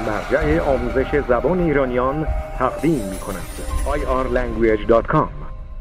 مرجع آموزش زبان ایرانیان تقدیم می‌کند. irlanguage.com.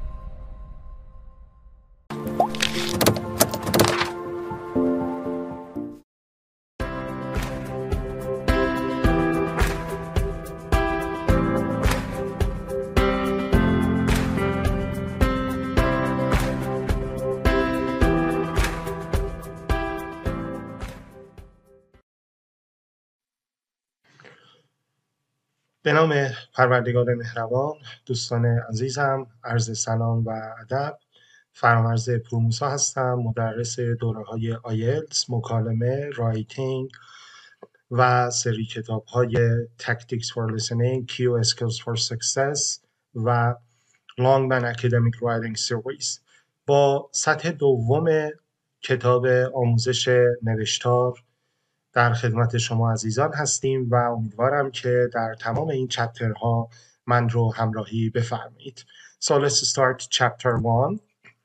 به نام پروردگار مهربان، دوستان عزیزم، عرض سلام و ادب. فرامرز پروموسا هستم، مدرس دوره‌های آیلتس، مکالمه، رایتینگ و سری کتاب‌های Tactics for Listening, Q Skills for Success و Longman Academic Writing Series. با سطح دوم کتاب آموزش نوشتار در خدمت شما عزیزان هستیم و امیدوارم که در تمام این چپترها من رو همراهی بفرمایید. So let's start chapter 1.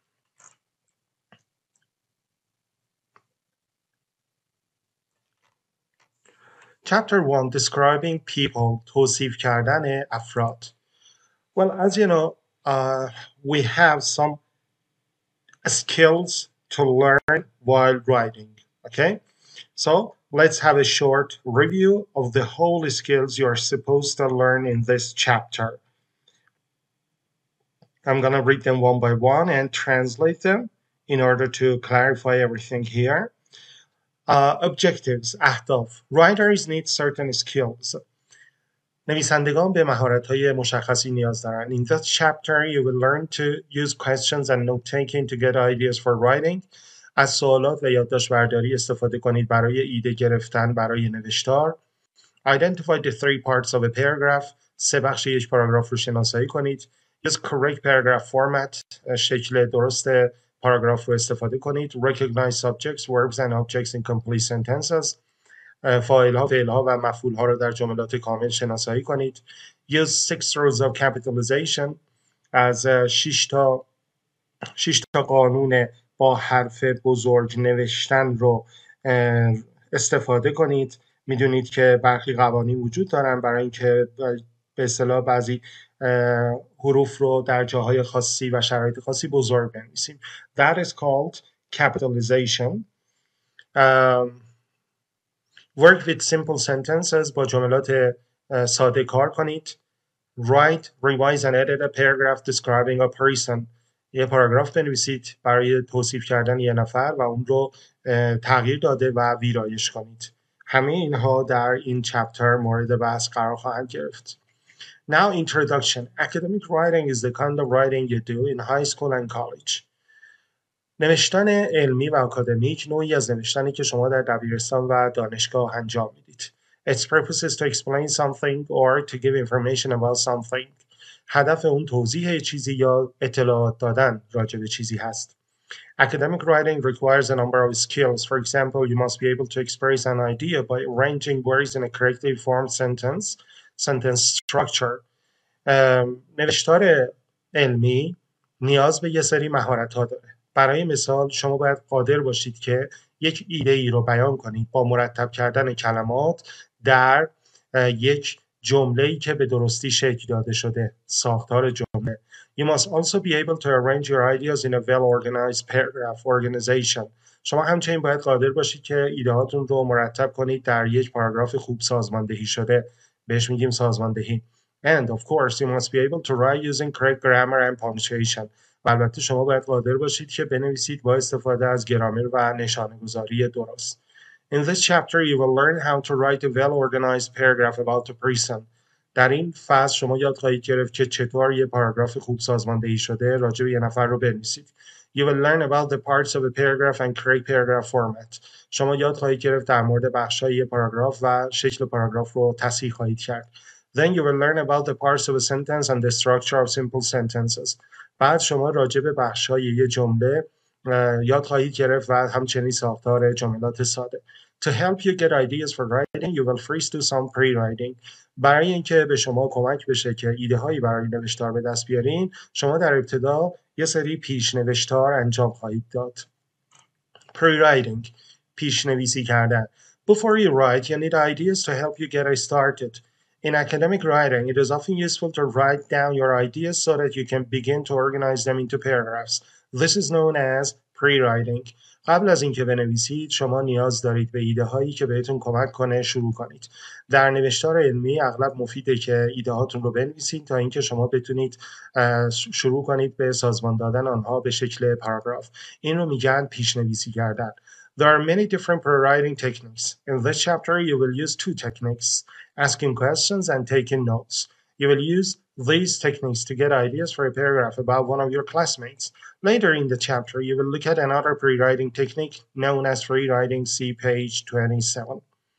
Chapter 1, describing people, توصیف کردن افراد. Well, as you know, we have some skills to learn while writing, okay? So let's have a short review of the whole skills you're supposed to learn in this chapter. I'm going to read them one by one and translate them in order to clarify everything here. Objectives, اهداف. Writers need certain skills. نویسندگان به مهارت‌های مشخصی نیاز دارند. In this chapter, you will learn to use questions and note-taking to get ideas for writing. از سوالات و یادداشت برداری استفاده کنید برای ایده گرفتن برای نوشتار. Identify the three parts of a paragraph. سه بخش یک پاراگراف رو شناسایی کنید. Use correct paragraph format. شکل درست پاراگراف رو استفاده کنید. Recognize subjects, verbs and objects in complete sentences. فاعل‌ها، فعل‌ها و مفعول‌ها رو در جملات کامل شناسایی کنید. Use 6 rules of capitalization. از 6 تا قانون با حرف بزرگ نوشتن رو استفاده کنید. میدونید که برخی قوانین وجود دارن برای اینکه به اصطلاح بعضی حروف رو در جاهای خاصی و شرایط خاصی بزرگ بنویسیم. That is called capitalization. Work with simple sentences. با جملات ساده کار کنید. Write, revise and edit a paragraph describing a person. یه پاراگراف بنویسید برای توصیف کردن یه نفر و اون رو تغییر داده و ویرایش کنید. همه اینها در این چپتر مورد بحث قرار خواهند گرفت. Now introduction. Academic writing is the kind of writing you do in high school and college. نوشتن علمی و آکادمیک نوعی از نوشتنی که شما در دبیرستان و دانشگاه انجام میدید. Its purpose is to explain something or to give information about something. هدف اون توضیح چیزی یا اطلاعات دادن راجع به چیزی هست. Academic writing requires a number of skills. For example, you must be able to express an idea by arranging words in a correctly formed sentence structure. نوشتار علمی نیاز به یه سری مهارت‌ها داره. برای مثال شما باید قادر باشید که یک ایده ای رو بیان کنید با مرتب کردن کلمات در یک جمله‌ای که به درستی شکل داده شده، ساختار جمله. You must also be able to arrange your ideas in a well-organized paragraph organization. شما همچنین باید قادر باشید که ایده‌هاتون رو مرتب کنید در یک پاراگراف خوب سازماندهی شده. بهش میگیم سازماندهی. And of course, you must be able to write using correct grammar and punctuation. و البته شما باید قادر باشید که بنویسید با استفاده از گرامر و نشانه‌گذاری درست. In this chapter, you will learn how to write a well-organized paragraph about a person. در این فصل شما یاد خواهید گرفت که چطور یه پاراگراف خوب سازماندهی شده راجع به یه نفر رو بنویسید. You will learn about the parts of a paragraph and correct paragraph format. شما یاد خواهید گرفت در مورد بخش‌های یه پاراگراف و شکل پاراگراف رو تصحیح خواهید کرد. Then you will learn about the parts of a sentence and the structure of simple sentences. بعد شما راجع به بخش‌های یه جمله یاد خواهید گرفت و همچنین ساختار جملات ساده. To help you get ideas for writing, you will first do some pre-writing. برای اینکه به شما کمک بشه که ایده هایی برای نوشتار به دست بیارین، شما در ابتدا یه سری پیش نوشتار انجام خواهید داد. Pre-writing، پیش نویسی کردن. Before you write, you need ideas to help you get started. In academic writing, it is often useful to write down your ideas so that you can begin to organize them into paragraphs. This is known as pre-writing. قبل از اینکه بنویسید، شما نیاز دارید به ایده هایی که بهتون کمک کنه شروع کنید. در نوشتار علمی اغلب مفیده که ایده هاتون رو بنویسید تا اینکه شما بتونید شروع کنید به سازمان دادن آنها به شکل پاراگراف. این رو میگن پیش‌نویسی کردن. There are many different pre-writing techniques. In this chapter, you will use two techniques, asking questions and taking notes. You will use these techniques to get ideas for a paragraph about one of your classmates. Later in the chapter, you will look at another pre-writing technique known as free writing. See page 27.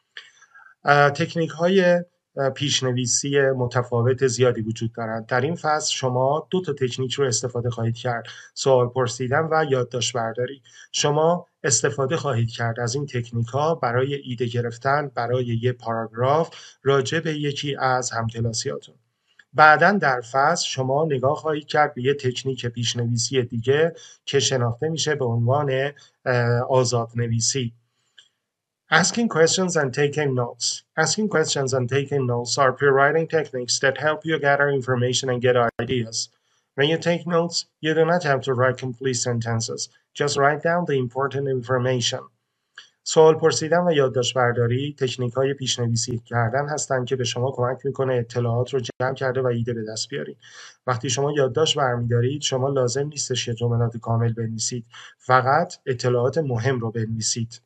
تکنیک های پیشنویسی متفاوت زیادی وجود دارند. در این فصل شما دو تا تکنیک رو استفاده خواهید کرد: سوال پرسیدن و یادداشت برداری. شما استفاده خواهید کرد از این تکنیک ها برای ایده گرفتن برای یک پاراگراف راجع به یکی از همکلاسیاتون. بعداً در فصل شما نگاه خواهید کرد به یک تکنیک پیشنویسی دیگه که شناخته میشه به عنوان آزادنویسی. Asking questions and taking notes. Asking questions and taking notes are pre-writing techniques that help you gather information and get ideas. When you take notes, you do not have to write complete sentences. Just write down the important information. سوال پرسیدن و یادداشت برداری تکنیک‌های پیش‌نویسی کردن هستند که به شما کمک می‌کنه اطلاعات رو جمع کرده و ایده به دست بیارید. وقتی شما یادداشت برمی‌دارید، شما لازم نیستش که جملات کامل بنویسید، فقط اطلاعات مهم رو بنویسید.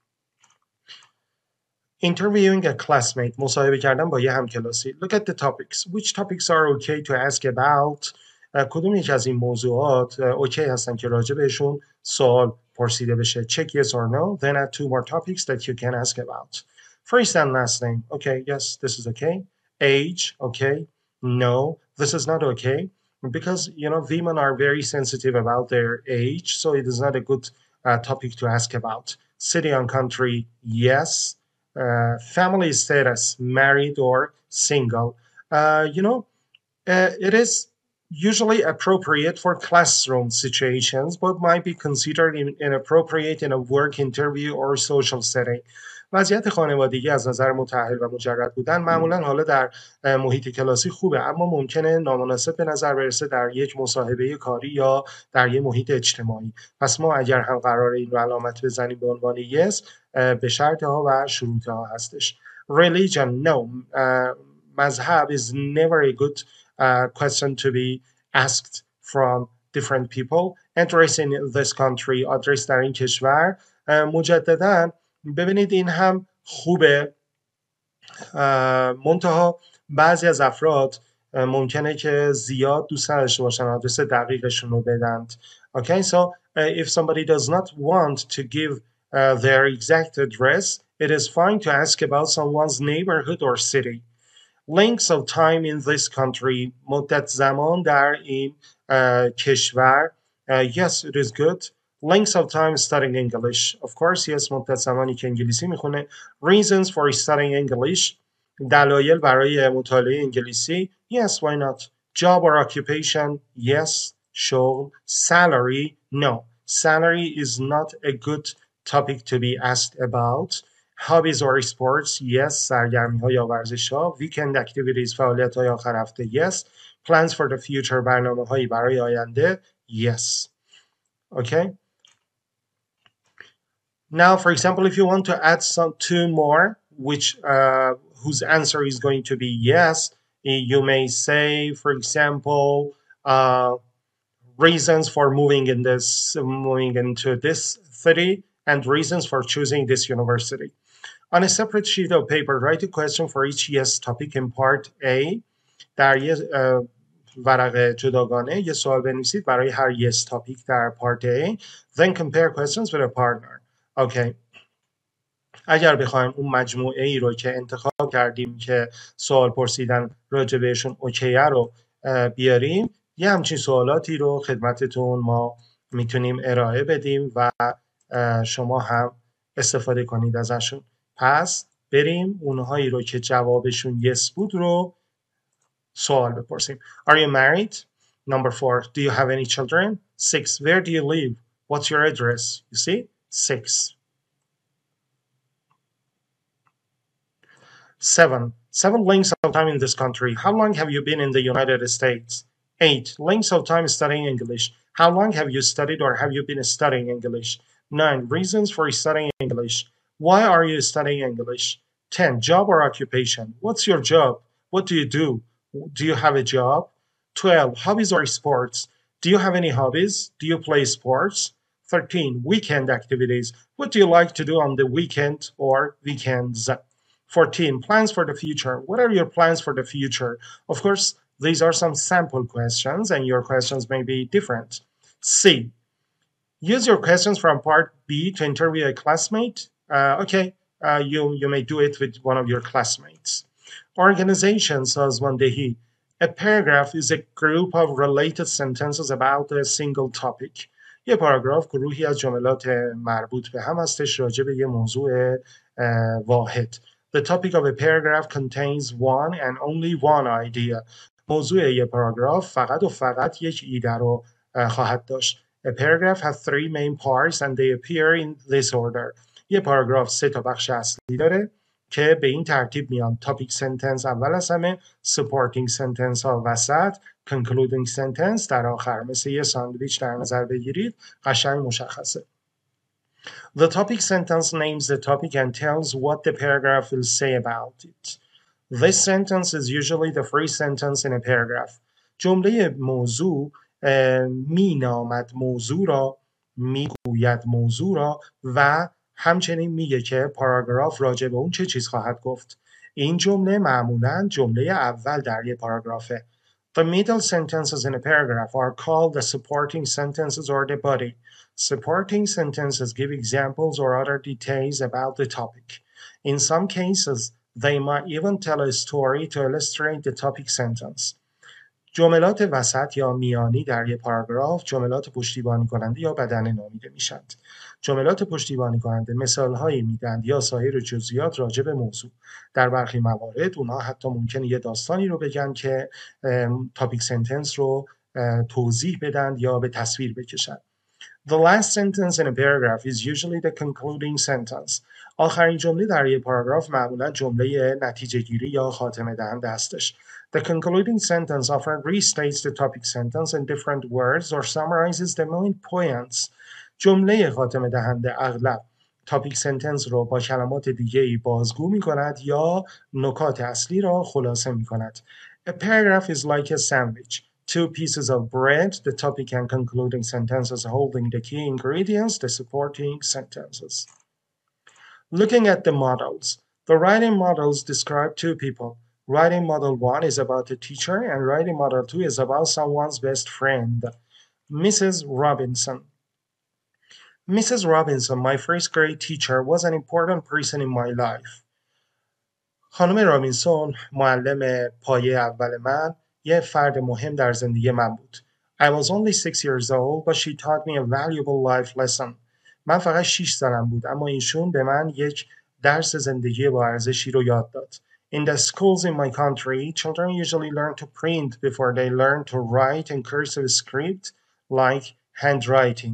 Interviewing a classmate. مصاحبه کردن با یه همکلاسی. Look at the topics. Which topics are okay to ask about? کدوم یک از این موضوعات اوکی هستن که راجع بهشون سوال پرسیده بشه. Check yes or no. Then add two more topics that you can ask about. First and last name. Okay, yes, this is okay. Age. Okay. No, this is not okay. Because, women are very sensitive about their age, so it is not a good topic to ask about. City and country. Yes. Family status, married or single. It is usually appropriate for classroom situations, but might be considered inappropriate in a work interview or social setting. وضعیت خانوادگی از نظر متأهل و مجرد بودن معمولا حالا در محیط کلاسی خوبه، اما ممکنه نامناسب به نظر برسه در یک مصاحبه کاری یا در یک محیط اجتماعی. پس ما اگر هم قراره این رو علامت بزنیم به عنوان yes، به شرط ها و شروط ها هستش. Religion, no. مذهب is never a good question to be asked from different people. Address in this country, address در این کشور. مجدداً ببینید این هم خوبه، منتها بعضی از افراد ممکنه که زیاد دوست نداشته باشن آدرس دقیقشون رو بدند. Okay, so if somebody does not want to give their exact address, it is fine to ask about someone's neighborhood or city. Length of time in this country, مدت زمان در این کشور. Yes, it is good. Length of time studying English. Of course, yes, مدت زمانی که انگلیسی میخونه. Reasons for studying English. دلایل برای مطالعه انگلیسی. Yes, why not? Job or occupation. Yes, شغل. Salary. No. Salary is not a good topic to be asked about. Hobbies or sports. Yes, سرگرمی ها یا ورزش ها. Weekend activities. فعالیت های آخر هفته. Yes. Plans for the future. برنامه هایی برای آینده. Yes. Okay. Now, for example, if you want to add two more, whose answer is going to be yes, you may say, for example, reasons for moving into this city and reasons for choosing this university. On a separate sheet of paper, write a question for each yes topic in part A. در یه ورقه جداگانه یه سوال بنویسید برای هر yes topic در part A. Then compare questions with a partner. Okay. اگر بخوایم اون مجموعه ای رو که انتخاب کردیم که سوال پرسیدن راجع بهشون اوکیه رو بیاریم، یه همچین سوالاتی رو خدمتتون ما میتونیم ارائه بدیم و شما هم استفاده کنید ازشون. پس بریم اونهایی رو که جوابشون yes بود رو سوال بپرسیم. Are you married? Number 4. Do you have any children? 6. Where do you live? What's your address? You see? 6. Seven lengths of time in this country. How long have you been in the United States? 8 lengths of time studying English. How long have you studied or have you been studying English? 9 reasons for studying English. Why are you studying English? 10 job or occupation. What's your job? What do you do? Do you have a job? 12 hobbies or sports. Do you have any hobbies? Do you play sports? 13 weekend activities. What do you like to do on the weekend or weekends? 14 plans for the future. What are your plans for the future? Of course, these are some sample questions and your questions may be different. C, use your questions from part B to interview a classmate. You may do it with one of your classmates. Organization سازماندهی. A paragraph is a group of related sentences about a single topic. یه پاراگراف گروهی از جملات مربوط به هم هستش راجع به یه موضوع واحد. The topic of a paragraph contains one and only one idea. موضوع یه پاراگراف فقط و فقط یک ایده رو خواهد داشت. A paragraph has three main parts and they appear in this order. یه پاراگراف 3 تا بخش اصلی داره که به این ترتیب میان. Topic sentence اول از همه، supporting sentence ها وسط، concluding sentence در آخر. مثل یه ساندویچ در نظر بگیرید، قشنگ مشخصه. The topic sentence names the topic and tells what the paragraph will say about it. This sentence is usually the first sentence in a paragraph. جمله موضوع مینامد موضوع را، میگوید موضوع را و همچنین میگه که پاراگراف راجع به اون چه چیز خواهد گفت. این جمله معمولاً جمله اول در یک پاراگرافه. The middle sentences in a paragraph are called the supporting sentences or the body. Supporting sentences give examples or other details about the topic. In some cases, they might even tell a story to illustrate the topic sentence. جملات وسط یا میانی در یک پاراگراف جملات پشتیبانی کننده یا بدنه نامیده میشند. جملات پشتیبانی کننده مثالهایی میدن یا سایر جزئیات راجع به موضوع. در برخی موارد اونها حتی ممکنه یه داستانی رو بگن که تاپیک سنتنس رو توضیح بدن یا به تصویر بکشن. The last sentence in a paragraph is usually the concluding sentence. آخرین جمله در یک پاراگراف معمولا جمله نتیجه گیری یا خاتمه دهنده هستش. The concluding sentence often restates the topic sentence in different words or summarizes the main points. جمله خاتمه دهنده اغلب تاپیک سنتنس رو با کلمات دیگه‌ای بازگو می‌کند یا نکات اصلی را خلاصه می‌کند. A paragraph is like a sandwich. Two pieces of bread, the topic and concluding sentences holding the key ingredients, the supporting sentences. Looking at the models. The writing models describe two people. Writing model 1 is about a teacher and writing model 2 is about someone's best friend. Mrs. Robinson. Mrs. Robinson, my first grade teacher, was an important person in my life. خانم رابینسون، معلم پایه اول من، یه فرد مهم در زندگی من بود. I was only 6 years old, but she taught me a valuable life lesson. من فقط 6 سالم بود، اما ایشون به من یک درس زندگی با ارزشی رو یاد داد. In the schools in my country, children usually learn to print before they learn to write in cursive script, like handwriting.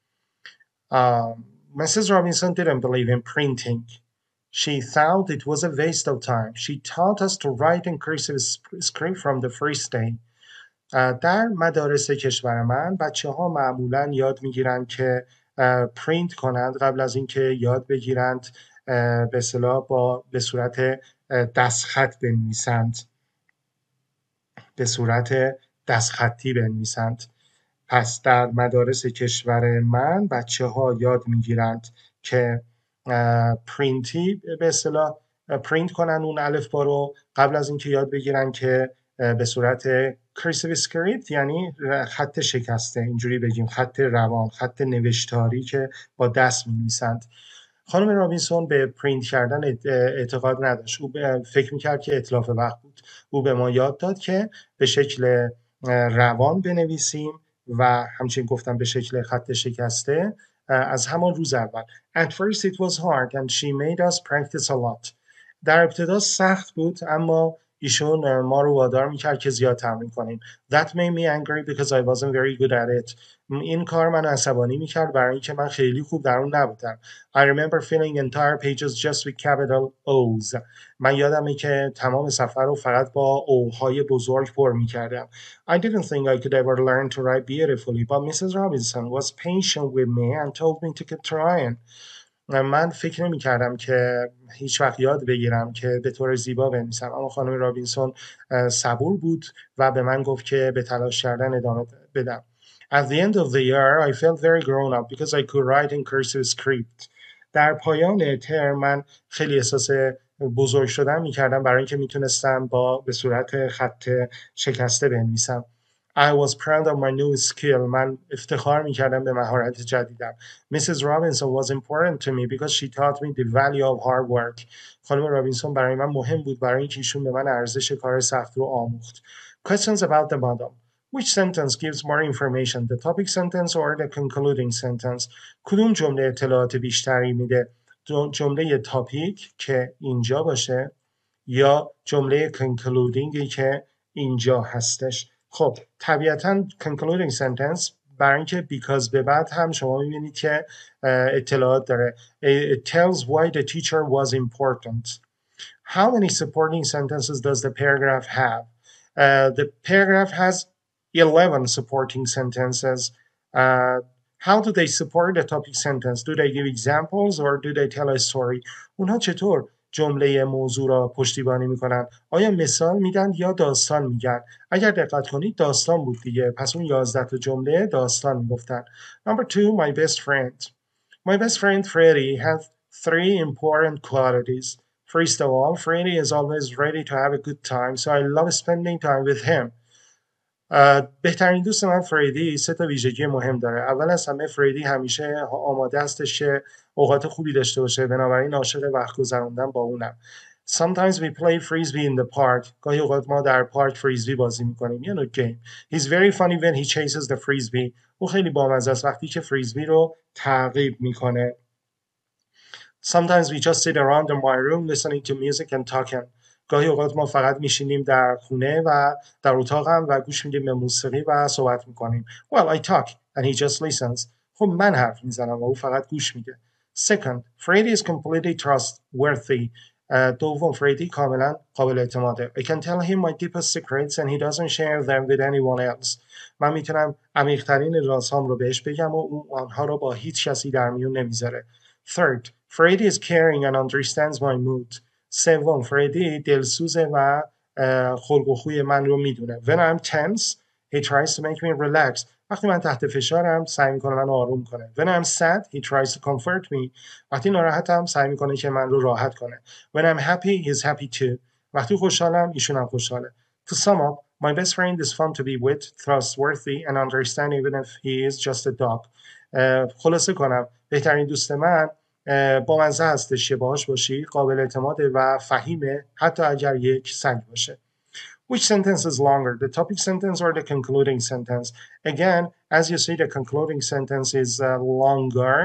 Mrs. Robinson didn't believe in printing. She thought it was a waste of time. She taught us to write in cursive script from the first day. در مدارس کشور من بچه‌ها معمولاً یاد می‌گیرند که پرینت کنند قبل از اینکه یاد بگیرند به اصطلاح به صورت دستخط بنویسند. به صورت دستخطی بنویسند. پس در مدارس کشور من بچه‌ها یاد می‌گیرند که پرینتی به اصطلاح پرینت کنن اون الفبا رو قبل از اینکه یاد بگیرن که به صورت کرسیو اسکریپت، یعنی خط شکسته، اینجوری بگیم خط روان، خط نوشتاری که با دست می‌نویسند. خانم رابینسون به پرینت کردن اعتقاد نداشت. او فکر می‌کرد که اتلاف وقت بود. او به ما یاد داد که به شکل روان بنویسیم و همچنین گفتم به شکل خط شکسته از همان روز اول. At first it was hard and she made us practice a lot. در ابتدا سخت بود اما ایشون ما رو وادار میکرد که زیاد تمرین کنیم. That made me angry because I wasn't very good at it. این کار من عصبانی میکرد برای اینکه من خیلی خوب در اون نبودم. I remember filling entire pages just with capital O's. من یادمه که تمام صفحه رو فقط با اوهای بزرگ پر میکردم. I didn't think I could ever learn to write beautifully, but Mrs. Robinson was patient with me and told me to keep trying. من فکر نمی‌کردم که هیچ وقت یاد بگیرم که به طور زیبا بنویسم، اما خانم رابینسون صبور بود و به من گفت که به تلاش کردن ادامه بدم. At the end of the year, I felt very grown up because I could write in cursive script. در pایان ترم من خیلی احساس بزرگ شدن می‌کردم برای اینکه میتونستم به صورت خط شکسته بنویسم. I was proud of my new skill. من افتخار می‌کردم به مهارت جدیدم. Mrs. Robinson was important to me because she taught me the value of hard work. خانم رابینسون برای من مهم بود برای اینکه ایشون به من ارزش کار سخت رو آموخت. Questions about the model. Which sentence gives more information? The topic sentence or the concluding sentence? کدوم جمله اطلاعات بیشتری میده؟ جمله تاپیک که اینجا باشه یا جمله concluding که اینجا هستش؟ خب طبیعتاً concluding sentence برای اینکه because به بعد هم شما میبینید که اطلاعات داره. It tells why the teacher was important. How many supporting sentences does the paragraph have? The paragraph has 11 supporting sentences. How do they support the topic sentence? Do they give examples or do they tell a story? اونها چطور جمله موضوع را پشتیبانی میکنن؟ آیا مثال میدن یا داستان میگن؟ اگر دقت کنید داستان بود دیگه، پس اون 11 تا جمله داستان میگفتن. Number 2, my best friend. My best friend Freddie has 3 important qualities. First of all, Freddie is always ready to have a good time, so I love spending time with him. بهترین دوست من فریدی 3 تا ویژگی مهم داره. اول از همه فریدی همیشه آماده هستش که اوقات خوبی داشته باشه، بنابراین عاشق وقت گذروندن با اونم. Sometimes we play frisbee in the park. گاهی اوقات ما در پارک فریزبی بازی میکنیم. یه نوع گیم. He's very funny when he chases the frisbee. او خیلی بامزه است وقتی که فریزبی رو تعقیب میکنه. Sometimes we just sit around in my room listening to music and talking. گاهی اوقات ما فقط میشینیم در خونه و در اتاقم و گوش میدیم به موسیقی و صحبت میکنیم. Well, I talk and he just listens. خب من حرف میزنم و او فقط گوش میده. Second, Freddie is completely trustworthy. دوم، فریدی کاملا قابل اعتماده. I can tell him my deepest secrets and he doesn't share them with anyone else. من میتونم عمیق‌ترین رازهام رو بهش بگم و او آنها رو با هیچ کسی در میون نمیذاره. Third, Freddie is caring and understands my mood. سوم، فریدی دلسوزه و خلق و خوی من رو میدونه. When I'm tense, he tries to make me relax. وقتی من تحت فشارم سعی میکنه من آروم کنه. When I'm sad, he tries to comfort me. وقتی ناراحتم سعی میکنه که من رو راحت کنه. When I'm happy, he's happy too. وقتی خوشحالم ایشون هم خوشحاله. To sum up, my best friend is fun to be with, trustworthy and understanding even if he is just a dog. خلاصه کنم، بهترین دوست من با مزه هستش که باهاش باشی، قابل اعتماده و فهیمه حتی اگر یک سگ باشه. Which sentence is longer, the topic sentence or the concluding sentence? Again, as you see, the concluding sentence is longer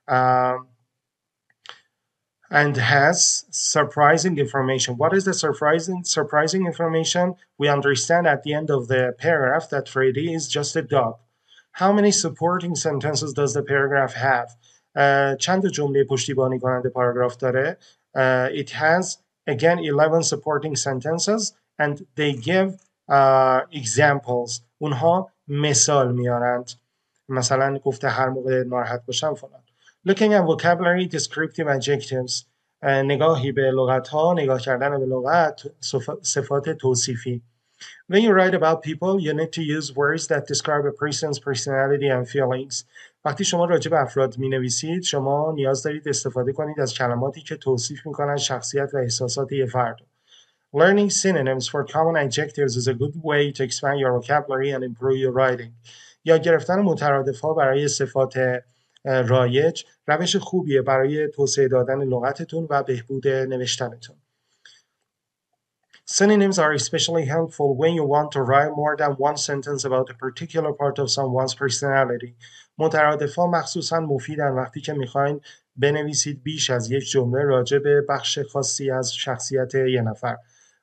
and has surprising information. What is the surprising information? We understand at the end of the paragraph that Freddy is just a dog. How many supporting sentences does the paragraph have? چند جمله پشتیبانی کننده پاراگراف داره؟ It has again 11 supporting sentences and they give examples. اونها مثال میارند. مثلا گفته هر موقع ناراحت باشم فلان. Looking at vocabulary, descriptive adjectives. نگاهی به لغت ها، نگاه کردن به لغت، صفات توصیفی. When you write about people, you need to use words that describe a person's personality and feelings. وقتی شما راجع به افراد می‌نویسید، شما نیاز دارید استفاده کنید از کلماتی که توصیف می‌کنند شخصیت و احساسات یک فرد. Learning synonyms for common adjectives is a good way to expand your vocabulary and improve your writing. یاد گرفتن مترادف‌ها برای صفات رایج روش خوبیه برای توسعه دادن لغتتون و بهبود نوشتنتون. Synonyms are especially helpful when you want to write more than one sentence about a particular part of someone's personality. مترادف‌ها مخصوصاً مفیدن وقتی که میخواین بنویسید بیش از یک جمله راجع به بخش خاصی از شخصیت یه نفر.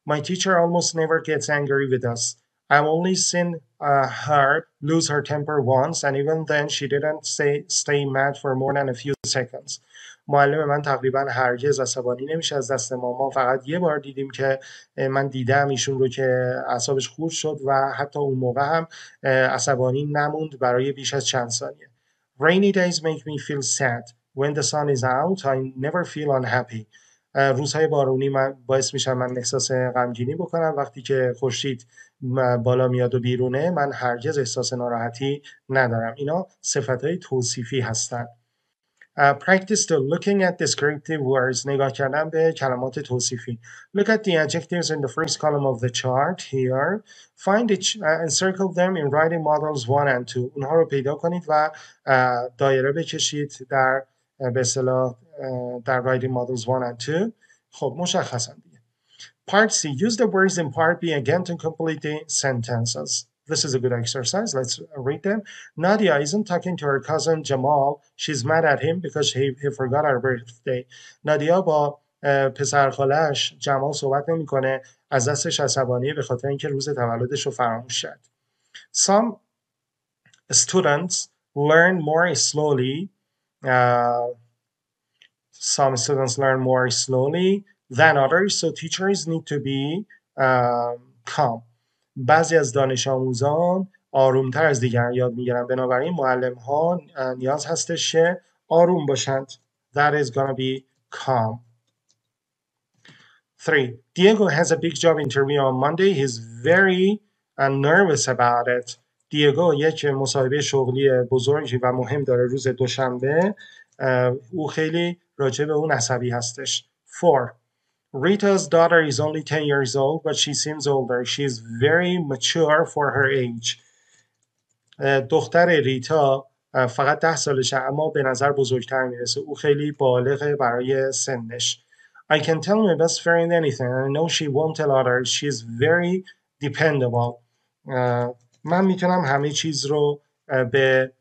My teacher almost never gets angry with us. I've only seen her lose her temper once, and even then she didn't stay mad for more than a few seconds. معلم من تقریبا هرگز عصبانی نمیشه از دست ما فقط یه بار دیدیم که من دیدم ایشون رو که اعصابش خورد شد و حتی اون موقع هم عصبانی نموند برای بیش از چند ثانیه. Rainy days make me feel sad. When the sun is out, I never feel unhappy. روزهای بارونی من باعث میشن من احساس غمگینی بکنم. وقتی که خورشید بالا میاد و بیرونه من هرگز احساس ناراحتی ندارم. اینا صفتهای توصیفی هستن. Practice to looking at descriptive words. نگاه کردن به کلمات توصیفی. Look at the adjectives in the first column of the chart here. Find it and circle them in writing models 1 and 2. اونها رو پیدا کنید و دایره بکشید در به اصطلاح در writing models 1 and 2. خب مشخصا دیگه. Part C. Use the words in part B again to complete the sentences. This is a good exercise. Let's read them. Nadia isn't talking to her cousin Jamal. She's mad at him because he forgot her birthday. نادیا با پسر خالش جمال صحبت نمیکنه از دستش عصبانیه به خاطر اینکه روز تولدش رو فراموش کرد. Some students learn more slowly. Some students learn more slowly than others, so teachers need to be calm. بعضی از دانش آموزان آرومتر از دیگران یاد میگیرن بنابراین معلم ها نیاز هستش که آروم باشند. That is gonna be calm. 3. Diego has a big job interview on Monday. He's very nervous about it. دیگو یک مصاحبه شغلی بزرگی و مهم داره روز دوشنبه. او خیلی راجع به اون عصبی هستش. 4. Rita's daughter is only 10 years old, but she seems older. She is very mature for her age. دختر ریتا فقط 10 سالشه اما به نظر بزرگتر میرسه. او خیلی بالغه برای سنش. I can tell my best friend anything. I know she won't tell others. She is very dependable. من میتونم همه چیز رو به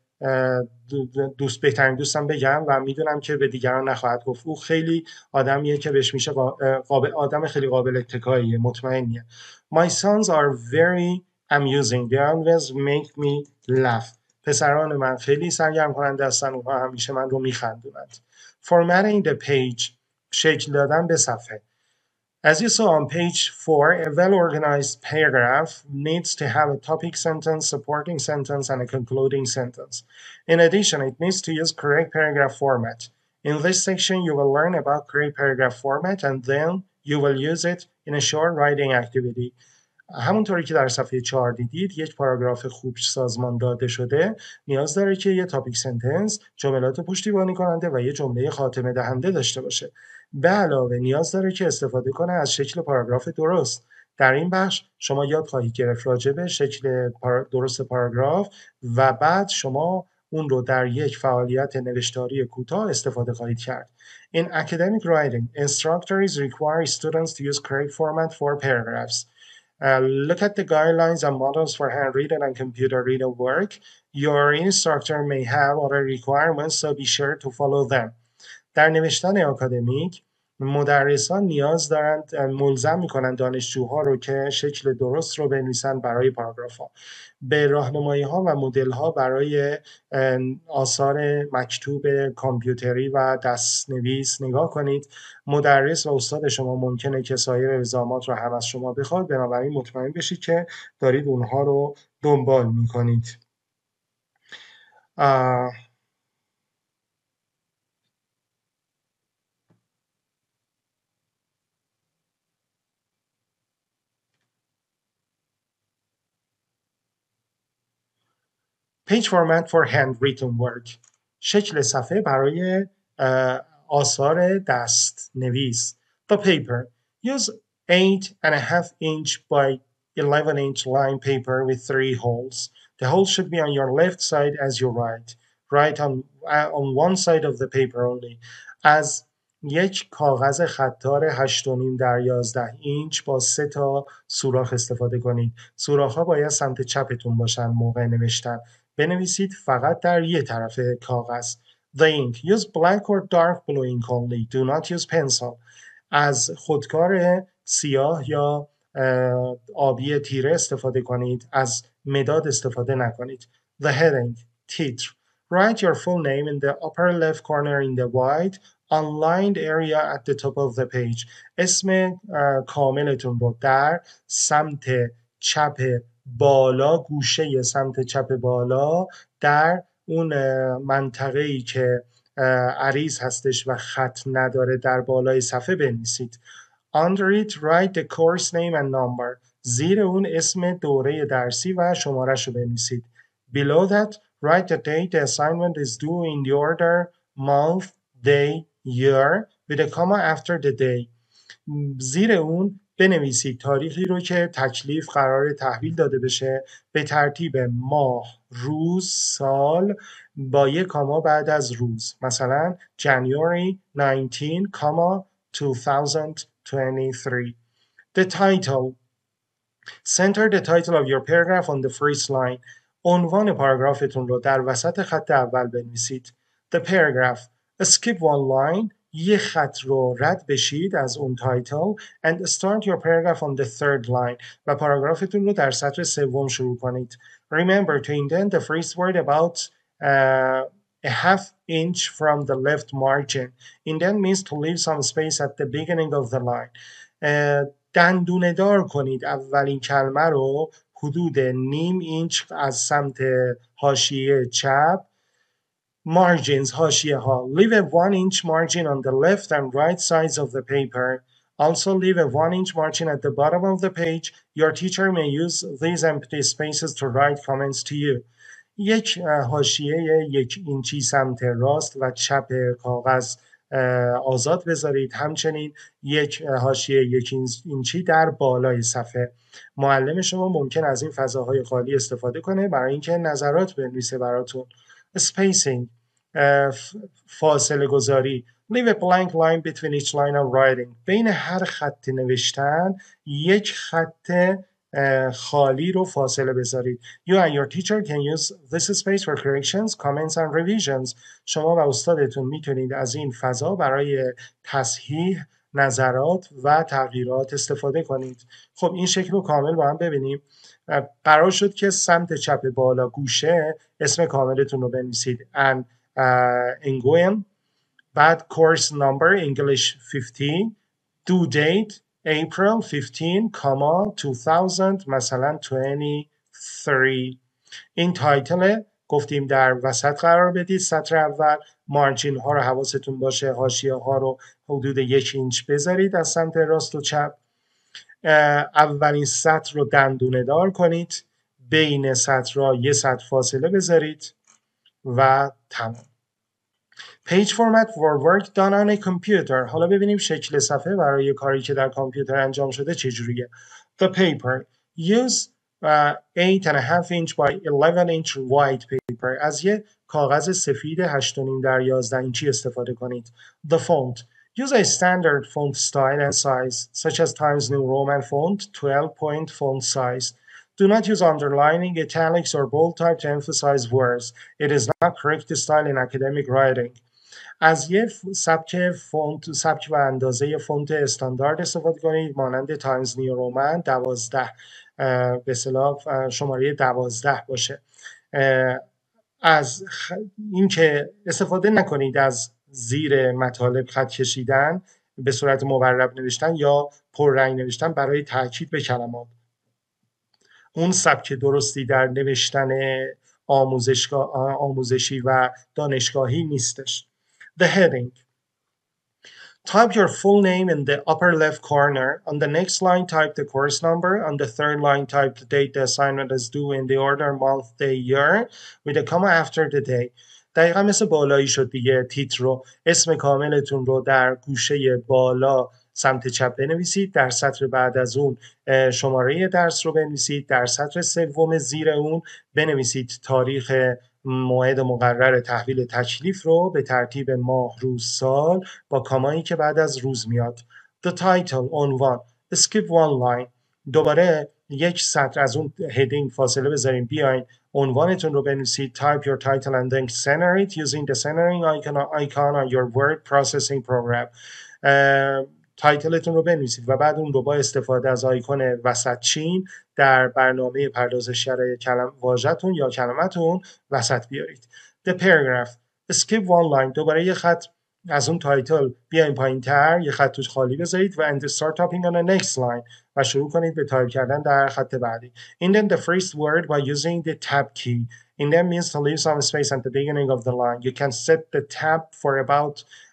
بهترین دوستم بگم و میدونم که به دیگران نخواهد گفت. او خیلی آدمیه که بهش میشه آدم خیلی قابل اتکاییه، مطمئنیه. My sons are very amusing. They always make me laugh. پسران من خیلی سرگرم کننده هستن. اونها همیشه من رو میخندونند. Formatting the page. شکل دادن به صفحه. As you saw on page 4, a well-organized paragraph needs to have a topic sentence, supporting sentence, and a concluding sentence. In addition, it needs to use correct paragraph format. In this section, you will learn about correct paragraph format, and then you will use it in a short writing activity. همونطوری که در صفحه 4 دیدید یک پاراگراف خوب سازمان داده شده نیاز داره که یه تاپیک سنتنس، جملات پشتیبانی کننده و یه جمله خاتمه دهنده داشته باشه. به علاوه نیاز داره که استفاده کنه از شکل پاراگراف درست. در این بخش شما یاد خواهید گرفت راجع به شکل درست پاراگراف و بعد شما اون رو در یک فعالیت نوشتاری کوتاه استفاده خواهید کرد. In academic writing, instructors require students to use correct format for paragraphs. Look at the guidelines and models for handwritten and computer-readable work. Your instructor may have other requirements, so be sure to follow them. در نوشتن آکادمیک مدرسان نیاز دارند ملزم میکنن دانشجوها رو که شکل درست رو بنویسن برای پاراگراف ها. به راهنمایی ها و مدل ها برای آثار مکتوب کامپیوتری و دستنویس نگاه کنید. مدرس و استاد شما ممکنه که سایر الزامات رو هم از شما بخواد، بنابراین مطمئن بشید که دارید اونها رو دنبال میکنید. Page format for handwritten work. شکل صفحه برای آثار دست نویس. The paper. Use 8.5 inch by 11 inch line paper with 3 holes. The holes should be on your left side as you write. Write on one side of the paper only. از یک کاغذ خطار 8.5 در 11 اینچ با 3 تا سوراخ استفاده کنید. سوراخ‌ها باید سمت چپتون باشن موقع نوشتن. بنویسید فقط در یک طرف کاغذ. The ink. Use black or dark blue ink only. Do not use pencil. از خودکار سیاه یا آبی تیره استفاده کنید، از مداد استفاده نکنید. The heading تیتر Write your full name in the upper left corner in the white unlined area at the top of the page. اسم کاملتون رو در سمت چپ بالا، گوشه سمت چپ بالا در اون منطقه‌ای که عریض هستش و خط نداره در بالای صفحه بنویسید. Under it write the course name and number. زیر اون اسم دوره درسی و شمارش رو بنویسید. Below that write the date the assignment is due in the order month, day, year with a comma after the day. زیر اون بنویسید تاریخی رو که تکلیف قرار تحویل داده بشه به ترتیب ماه، روز، سال با یک کاما بعد از روز. مثلا January 19, 2023. The title. Center the title of your paragraph on the first line. عنوان پاراگرافتون رو در وسط خط اول بنویسید. The paragraph. Skip one line. یک خط رو رد بشید از اون تایتل and start your paragraph on the third line و پاراگرافتون رو در سطر سوم شروع کنید. Remember to indent the first word about a half inch from the left margin. Indent means to leave some space at the beginning of the line. دندونه دار کنید اولین کلمه رو حدود نیم اینچ از سمت حاشیه چپ. Margins حاشیه ها. Leave a 1 inch margin on the left and right sides of the paper. Also leave a 1 inch margin at the bottom of the page. Your teacher may use these empty spaces to write comments to you. یک حاشیه 1 اینچی سمت راست و چپ کاغذ آزاد بذارید. همچنین یک حاشیه 1 اینچی در بالای صفحه. معلم شما ممکن از این فضاهای خالی استفاده کنه برای اینکه نظرات بنویسه براتون. Spacing فاصله گذاری. Leave a blank line between each line of writing. بین هر خط نوشتن یک خط خالی رو فاصله بذارید. You and your teacher can use this space for corrections, comments and revisions. شما و استادتون میتونید از این فضا برای تصحیح، نظرات و تغییرات استفاده کنید. خب این شکل رو کامل با هم ببینیم. قرار شد که سمت چپ بالا گوشه اسم کاملتون رو بنویسید. Nguyen. بعد course number English 15. Due date April 15, 2000 مثلا 23. این تایتل گفتیم در وسط قرار بدید سطر اول. مارجین ها رو حواستون باشه حاشیه ها رو حدود 1 اینچ بذارید از سمت راست و چپ. اولین سطر رو دندونه دار کنید. بین سطرها 1 سطر فاصله بذارید و تمام. Page format for work done on a computer. حالا ببینیم شکل صفحه برای کاری که در کامپیوتر انجام شده چجوریه. The paper. Use 8.5 inch by 11 inch white paper. از یه کاغذ سفید 8.5 در 11 اینچی استفاده کنید. The font. Use a standard font style and size, such as Times New Roman font, 12-point font size. Do not use underlining, italics, or bold type to emphasize words. It is not correct style in academic writing. از یه سبک و اندازه فونت استاندارد استفاده کنید مانند تایمز نیو رومن 12 به اصطلاح شماره 12 باشه. از اینکه استفاده نکنید از زیر مطالب خط کشیدن به صورت مورب نوشتن یا پررنگ نوشتن برای تاکید به کلمات. اون سبک درستی در نوشتن آموزشی و دانشگاهی نیستش. The heading. Type your full name in the upper left corner. On the next line, type the course number. On the third line, type the date the assignment is due in the order month, day, year with a comma after the day. دقیقا مثل بالایی شد دیگه. تیتر رو اسم کاملتون رو در گوشه بالا سمت چپ بنویسید. در سطر بعد از اون شماره درس رو بنویسید. در سطر سوم زیر اون بنویسید تاریخ موعد مقرر تحویل تکلیف رو به ترتیب ماه، روز، سال با کامایی که بعد از روز میاد. The title عنوان. Skip one line. دوباره یک سطر از اون heading فاصله بذاریم. بیاین عنوانتون رو بنویسید. Type your title and then center it using the centering icon on your word processing program. تایتلتون رو بنویسید و بعد اون رو با استفاده از آیکون وسط چین در برنامه پردازشگر واژه‌تون یا کلمتون وسط بیارید. The paragraph. Skip one line. دوباره یه خط از اون تایتل بیاین پایین تر، یه خط توش خالی بذارید و and start typing on the next line و شروع کنید به تایپ کردن در خط بعدی. Indent the first word by using the tab key. Indent means to leave some space at the beginning of the line. You can set the tab for about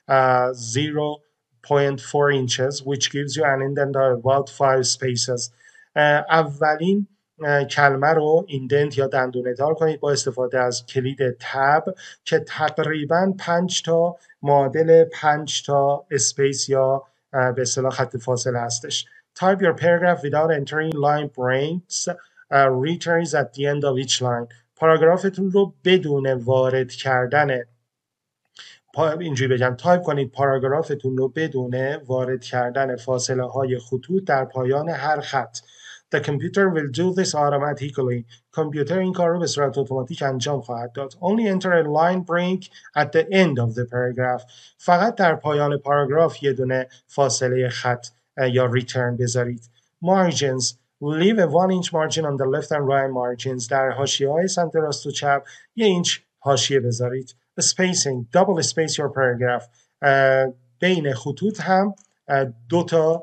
0.4 inches, which gives you an indent of about 5 spaces. اولین کلمه رو ایندنت یا دندونه دار کنید با استفاده از کلید تب که تقریباً 5 تا معادل 5 تا اسپیس یا به اصطلاح خط فاصله هستش. Type your paragraph without entering line breaks, returns at the end of each line. پاراگرافتون رو بدون وارد کردن اینجوری بگم تایپ کنید پاراگرافتون رو بدون وارد کردن فاصله های خطوط در پایان هر خط. The computer will do this automatically. کامپیوتر این کار رو به صورت اتوماتیک انجام خواهد داد. Only enter a line break at the end of the paragraph. فقط در پایان پاراگراف یه دونه فاصله خط یا return بذارید. Margins. Leave a 1 inch margin on the left and right margins. در حاشیه‌های سمت راست و چپ 1 اینچ حاشیه بذارید. Spacing. Double space your paragraph. بین خطوط هم دو تا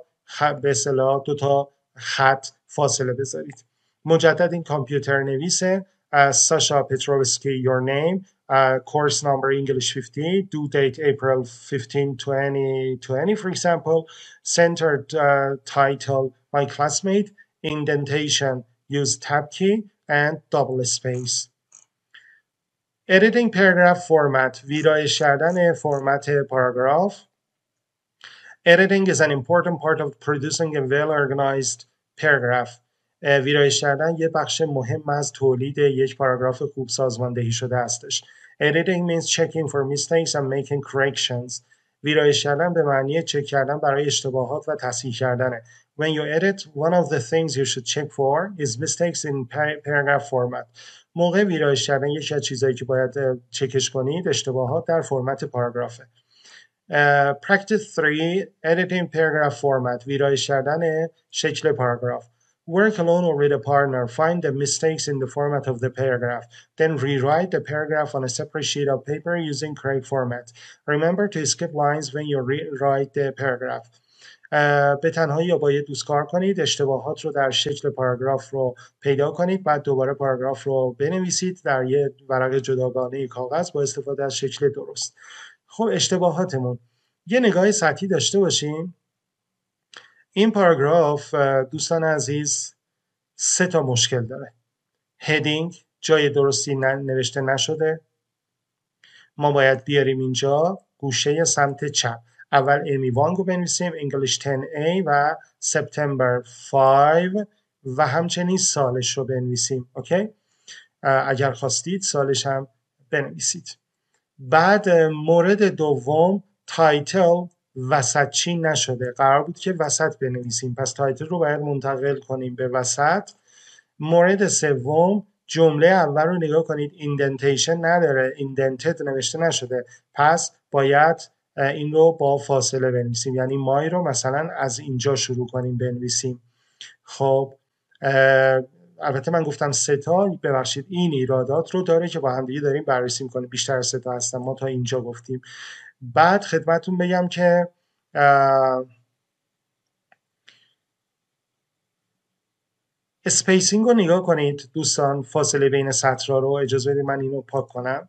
خط فاصله بذارید. مجدد این کامپیوتر نویسه. Sasha Petrovsky, your name, course number English 50, due date April 15, 2020, for example, centered title, my classmate, indentation, use tab key, and double space. Editing paragraph format, ویرایش کردن فرمت پاراگراف. Editing is an important part of producing a well-organized paragraph. ویرایش کردن یه بخش مهم از تولید یک پاراگراف خوب سازماندهی شده هستش. Editing means checking for mistakes and making corrections. ویرایش کردن به معنی چک کردن برای اشتباهات و تصحیح کردنه. When you edit, one of the things you should check for is mistakes in paragraph format. موقع ویرایش کردن یکی از چیزایی که باید چکش کنید اشتباهات در فرمت پاراگرافه. Practice 3 editing paragraph format ویرایش کردن شکل پاراگراف. Work alone or with a partner. Find the mistakes in the format of the paragraph. Then rewrite the paragraph on a separate sheet of paper using correct format. Remember to skip lines when you rewrite the paragraph. به تنهایی یا با یه دوست کار کنید، اشتباهات رو در شکل پاراگراف رو پیدا کنید، بعد دوباره پاراگراف رو بنویسید در یه ورق جداگانه کاغذ با استفاده از شکل درست. خب اشتباهاتمون یه نگاه سطحی داشته باشیم. این پاراگراف دوستان عزیز 3 تا مشکل داره. هدینگ جای درستی نوشته نشده. ما باید بیاریم اینجا گوشه سمت چپ. اول امی وانگ رو بنویسیم، انگلیش 10A و سپتامبر 5 و همچنین سالش رو بنویسیم. اوکی؟ اگر خواستید سالش هم بنویسید. بعد مورد دوم تایتل وسط چین نشده. قرار بود که وسط بنویسیم، پس تایتل رو باید منتقل کنیم به وسط. مورد سوم جمله اول رو نگاه کنید، ایندنتیشن نداره، ایندنتد نوشته نشده، پس باید این رو با فاصله بنویسیم، یعنی مای رو مثلا از اینجا شروع کنیم بنویسیم. خب البته من گفتم 3 تا، ببخشید این ایرادات رو داره که با هم دیگه داریم بررسی می‌کنیم. بیشتر از 3 تا هستن، ما تا اینجا گفتیم. بعد خدمتتون بگم که اسپیسینگ رو نگاه کنید دوستان، فاصله بین سطرها رو. اجازه بدید من اینو پاک کنم،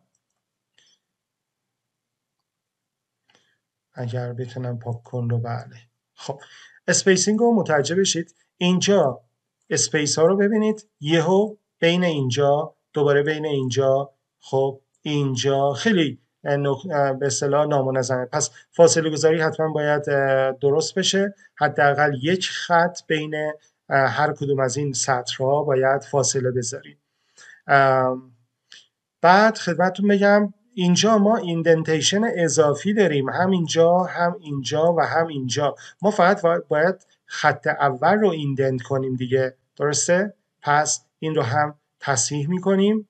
اگر بتونم پاک کن رو. بله خب اسپیسینگ رو متوجه بشید. اینجا اسپیس ها رو ببینید، یهو بین اینجا، دوباره بین اینجا، خب اینجا خیلی به اصطلاح نامنظمه. پس فاصله گذاری حتما باید درست بشه. حداقل 1 خط بین هر کدوم از این سطرها باید فاصله بذاریم. بعد خدمتتون بگم اینجا ما ایندنتیشن اضافی داریم، هم اینجا هم اینجا و هم اینجا. ما فقط باید خط اول رو ایندنت کنیم دیگه، درسته؟ پس این رو هم تصحیح میکنیم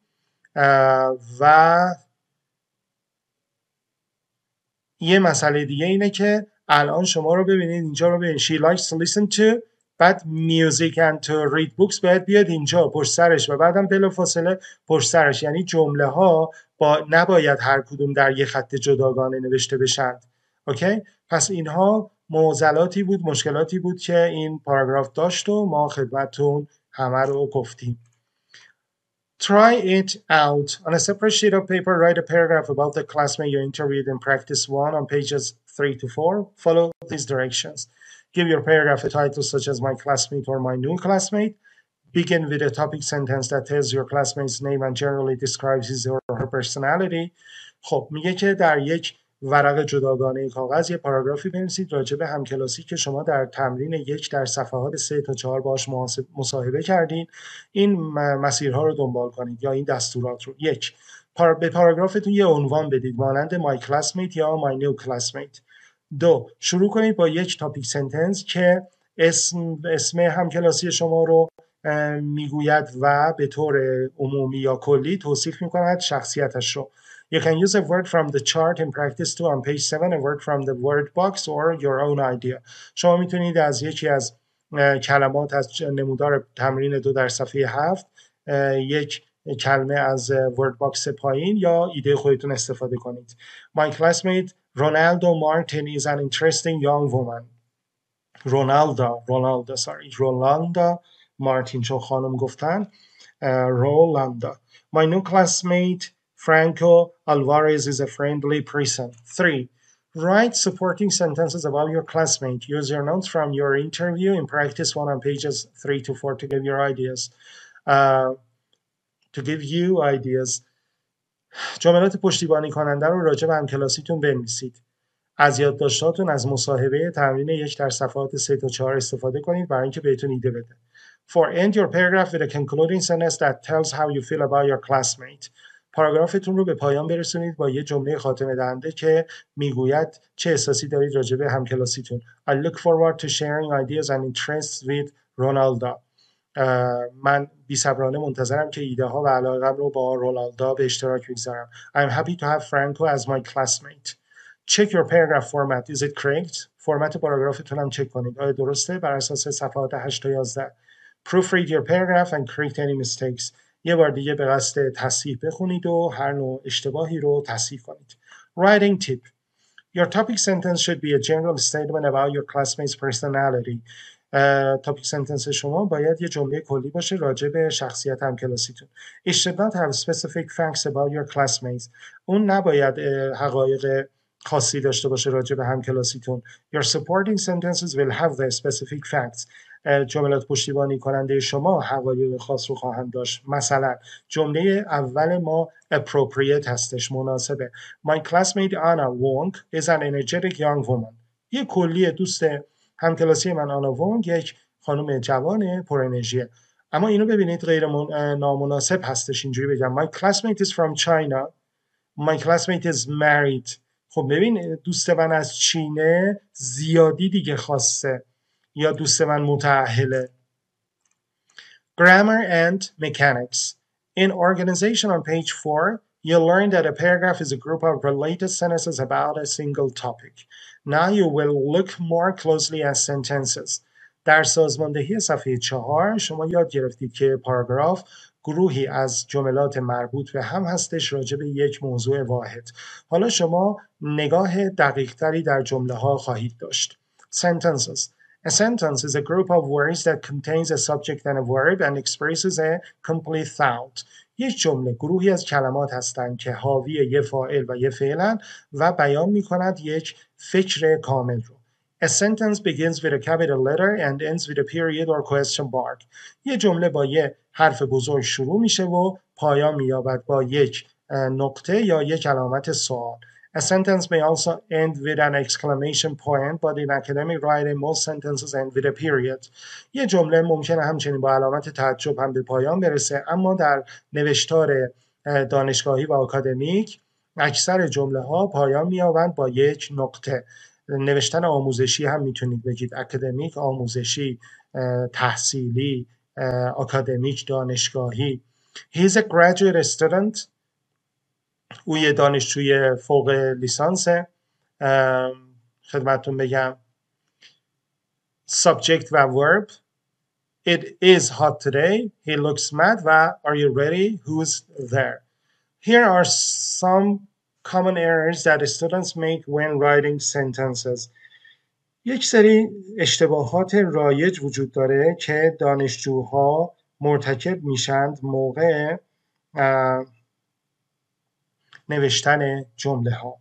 و یه مسئله دیگه اینه که الان شما رو ببینید اینجا رو ببینید she likes to listen to بعد music and to read books باید بیاد اینجا پشت سرش و بعدم بلافاصله پشت سرش، یعنی جمله ها نباید هر کدوم در یه خط جداگانه نوشته بشن. اوکی؟ پس اینها معضلاتی بود، مشکلاتی بود که این پاراگراف داشت و ما خدمتتون همه رو گفتیم. Try it out. On a separate sheet of paper, write a paragraph about the classmate you interviewed in practice 1 on pages 3 to 4. Follow these directions. Give your paragraph a title such as my classmate or my new classmate. Begin with a topic sentence that tells your classmate's name and generally describes his or her personality. خب میگه که در یک ورق جداگانه کاغذ یه پاراگرافی بنویسید راجع به همکلاسی که شما در تمرین 1 در صفحات 3 تا 4 باهاش مصاحبه کردین. این مسیرها رو دنبال کنید یا این دستورات رو. 1. به پاراگرافتون یه عنوان بدید مانند my classmate یا my new classmate. 2. شروع کنید با یک تاپیک سنتنس که اسم همکلاسی شما رو میگوید و به طور عمومی یا کلی توصیف میکند شخصیتش رو. You can use a word from the chart in practice 2 on page 7, a word from the word box or your own idea. شما میتونید از یکی از کلمات از نمودار تمرین 2 در صفحه 7 یک کلمه از word box پایین یا ایده خودتون استفاده کنید. My classmate Ronaldo Martin is an interesting young woman. Rolanda Martin چون خانم گفتن Rolanda. My new classmate Franco Alvarez is a friendly person. 3. Write supporting sentences about your classmate. Use your notes from your interview in practice 1 on pages 3 to 4 to give your ideas. جملات پشتیبانی کننده رو راجع به همکلاسیتون بنویسید. از یادداشتاتون از مصاحبه تمرین 1 در صفحات 3 تا 4 استفاده کنید برای اینکه بهتون ایده بده. 4. End your paragraph with a concluding sentence that tells how you feel about your classmate. پاراگرافتون رو به پایان برسونید با یه جمله خاتمه دهنده که میگوید چه احساسی دارید راجع به همکلاسیتون. I look forward to sharing ideas and interests with Ronaldo. من بی‌صبرانه منتظرم که ایده ها و علاقه‌ام رو با رونالدا به اشتراک بگذارم. I'm happy to have Franco as my classmate. Check your paragraph format. Is it correct? فرمت پاراگرافتون هم چک کنید. آیا درسته؟ بر اساس صفحات 8 تا 11. Proofread your paragraph and correct any mistakes. یه بار دیگه به قصد تصحیح بخونید و هر نوع اشتباهی رو تصحیح کنید. Writing tip. Your topic sentence should be a general statement about your classmate's personality. تاپیک سنتنس شما باید یه جمله کلی باشه راجع به شخصیت همکلاسیتون. It should not have specific facts about your classmates. اون نباید حقایق خاصی داشته باشه راجع به همکلاسیتون. Your supporting sentences will have the specific facts. جملات پشتیبانی کننده شما حقایق خاص رو خواهند داشت. مثلا جمله اول ما appropriate هستش، مناسبه. My classmate Anna Wong is an energetic young woman. یه کلیه دوست همکلاسی من آنا وونگ یک خانم جوان پر انرژیه. اما اینو ببینید غیر نامناسب هستش اینجوری بگم My classmate is from China. My classmate is married. خب ببین دوست من از چینه زیادی دیگه خواسته یا دوست من متأهله. Grammar and mechanics. In organization on page 4, you'll learn that a paragraph is a group of related sentences about a single topic. Now you will look more closely at sentences. در سازماندهی صفحه 4 شما یاد گرفتید که پاراگراف گروهی از جملات مربوط به هم هستش راجع به یک موضوع واحد. حالا شما نگاه دقیق‌تری در جمله ها خواهید داشت. Sentences. A sentence is a group of words that contains a subject and a verb and expresses a complete thought. یک جمله گروهی از کلمات هستند که حاوی یه فاعل و یه فعلن و بیان می‌کند یک فکر کامل رو. A sentence begins with a capital letter and ends with a period or question mark. یه جمله با یه حرف بزرگ شروع میشه و پایان می‌یابد با یک نقطه یا یک علامت سوال. A sentence may also end with an exclamation point, but in academic writing, most sentences end with a period. یه جمله ممکنه همچنین با علامت تعجب هم به پایان برسه، اما در نوشتار دانشگاهی و آکادمیک اکثر جمله ها پایان می‌یابند با یک نقطه. نوشتن آموزشی هم میتونید بگید، اکادمیک، آموزشی، تحصیلی، آکادمیک، دانشگاهی. He is a graduate student. او یه دانشجوی فوق لیسانسه. خدمتتون بگم subject و verb. It is hot today. He looks mad و are you ready? Who's there? Here are some common errors that students make when writing sentences. یک سری اشتباهات رایج وجود داره که دانشجوها مرتکب میشند موقع نوشتن جمله ها.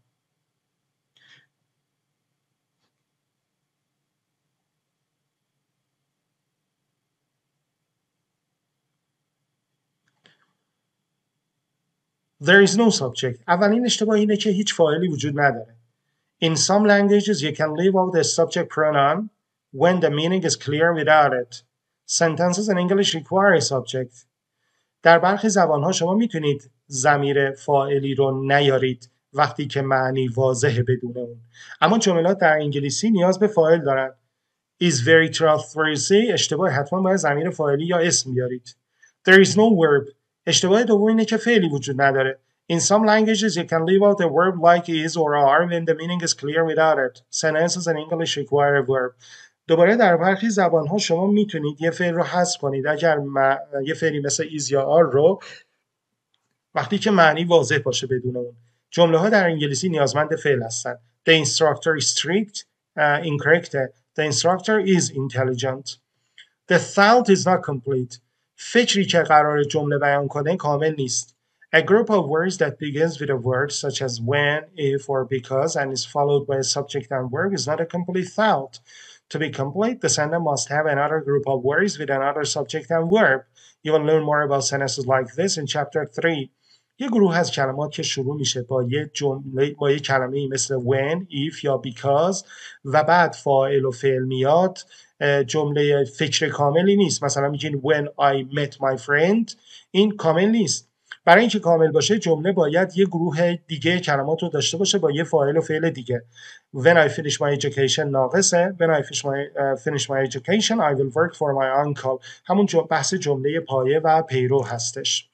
There is no subject. اولین اشتباه اینه که هیچ فاعلی وجود نداره. In some languages you can leave out the subject pronoun when the meaning is clear without it. Sentences in English require a subject. در برخی زبانها شما میتونید ضمیر فاعلی رو نیارید وقتی که معنی واضحه بدون اون. اما جملات در انگلیسی نیاز به فاعل دارن. Is very trustworthy اشتباه، حتما باید ضمیر فاعلی یا اسم بیارید. There is no verb. اشتباه دوم اینه که فعلی وجود نداره. In some languages you can leave out a verb like is or are when the meaning is clear without it. Sentences in English require a verb. دوباره در برخی زبانها شما میتونید یه فعل رو حذف کنید اگر یه فعلی مثل is یا are رو وقتی که معنی واضح باشه بدون اون. جمله ها در انگلیسی نیازمند فعل هستن. The instructor is strict. Incorrect. The instructor is intelligent. The thought is not complete. فکری که قرار جمله بیان کنه کامل نیست. A group of words that begins with a word such as when, if, or because and is followed by a subject and verb is not a complete thought. To be complete, the sentence must have another group of words with another subject and verb. You will learn more about sentences like this in chapter 3. یه گروه از کلمات که شروع میشه با یه جمله با یه کلمه‌ای مثل when, if یا because و بعد فاعل و فعل میاد جمله فکر کاملی نیست. مثلا میگین when I met my friend، این کامل نیست. برای اینکه کامل باشه جمله باید یه گروه دیگه کلمات رو داشته باشه با یه فاعل و فعل دیگه. When I finish my education ناقصه. When I finish my education I will work for my uncle. همون بحث جمله پایه و پیرو هستش.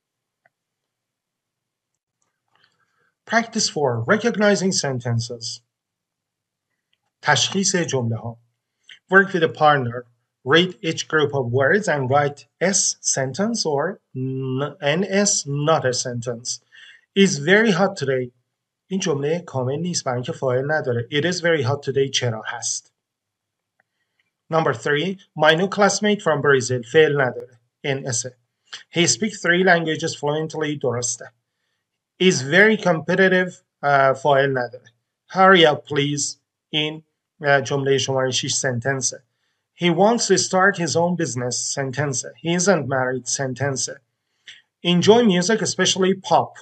Practice 4. Recognizing sentences. تشخیص جمله ها. Work with a partner. Read each group of words and write S sentence or NS not a sentence. Is very hot today. این جمله کامل نیست برای اینکه فاعل نداره. It is very hot today چرا هست. Number 3. My new classmate from Brazil. فعل نداره. NS. He speaks 3 languages fluently. درسته. Is very competitive فاعل نداره. Hurry up please این جمله شماره 6 سنتنسه. He wants to start his own business سنتنسه. He isn't married سنتنسه. Enjoy music especially pop.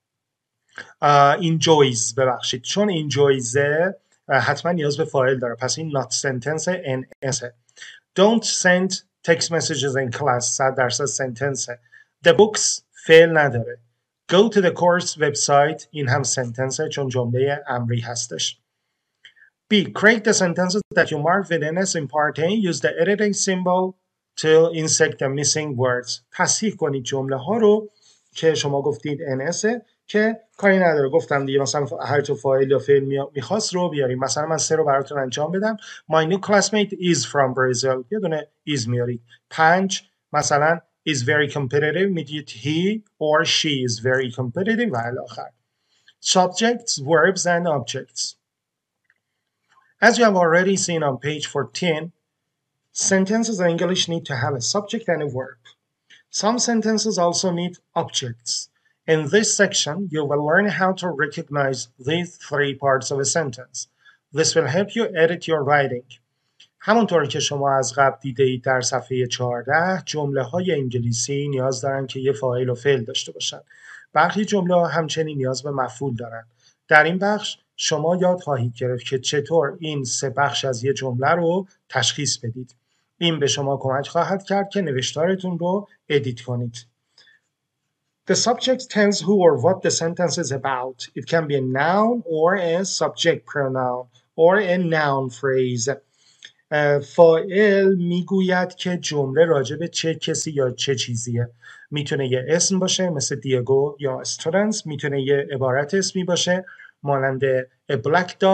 Enjoys ببخشید چون enjoys حتما نیاز به فاعل داره پس این not سنتنسه NS. Don't send text messages in class 100% سنتنسه. The books فعل نداره. Go to the course website این هم سنتنسه چون جمله امری هستش. B. Create the sentences that you mark with NS in part A. Use the editing symbol to insert the missing words. تصحیح کنید جمله ها رو که شما گفتید NS که کاری نداره گفتم دیگه مثلا هر چه فاعل یا فعل میخواست رو بیاریم. مثلا من 3 رو براتون انجام بدم. My new classmate is from Brazil. یه دونه is میارید. 5 مثلا is very competitive میگید he or she is very competitive و الی آخر. Subjects, verbs and objects. As you have already seen on page 14, sentences in English need to have a subject and a verb. Some sentences also need objects. In this section, you will learn how to recognize these 3 parts of a sentence. This will help you edit your writing. همونطور که شما از قبل دیدید در صفحه 14 جمله های انگلیسی نیاز دارن که یه فاعل و فعل داشته باشن. برخی جمله ها همچنین نیاز به مفعول دارن. در این بخش شما یاد خواهید گرفت که چطور این 3 بخش از یه جمله رو تشخیص بدید. این به شما کمک خواهد کرد که نوشتارتون رو ادیت کنید. The subject tells who or what the sentence is about. It can be a noun or a subject pronoun or a noun phrase. فاعل میگوید که جمله راجع به چه کسی یا چه چیزیه. میتونه یه اسم باشه مثل دیگو یا students. میتونه یه عبارت اسمی باشه مانند a black dog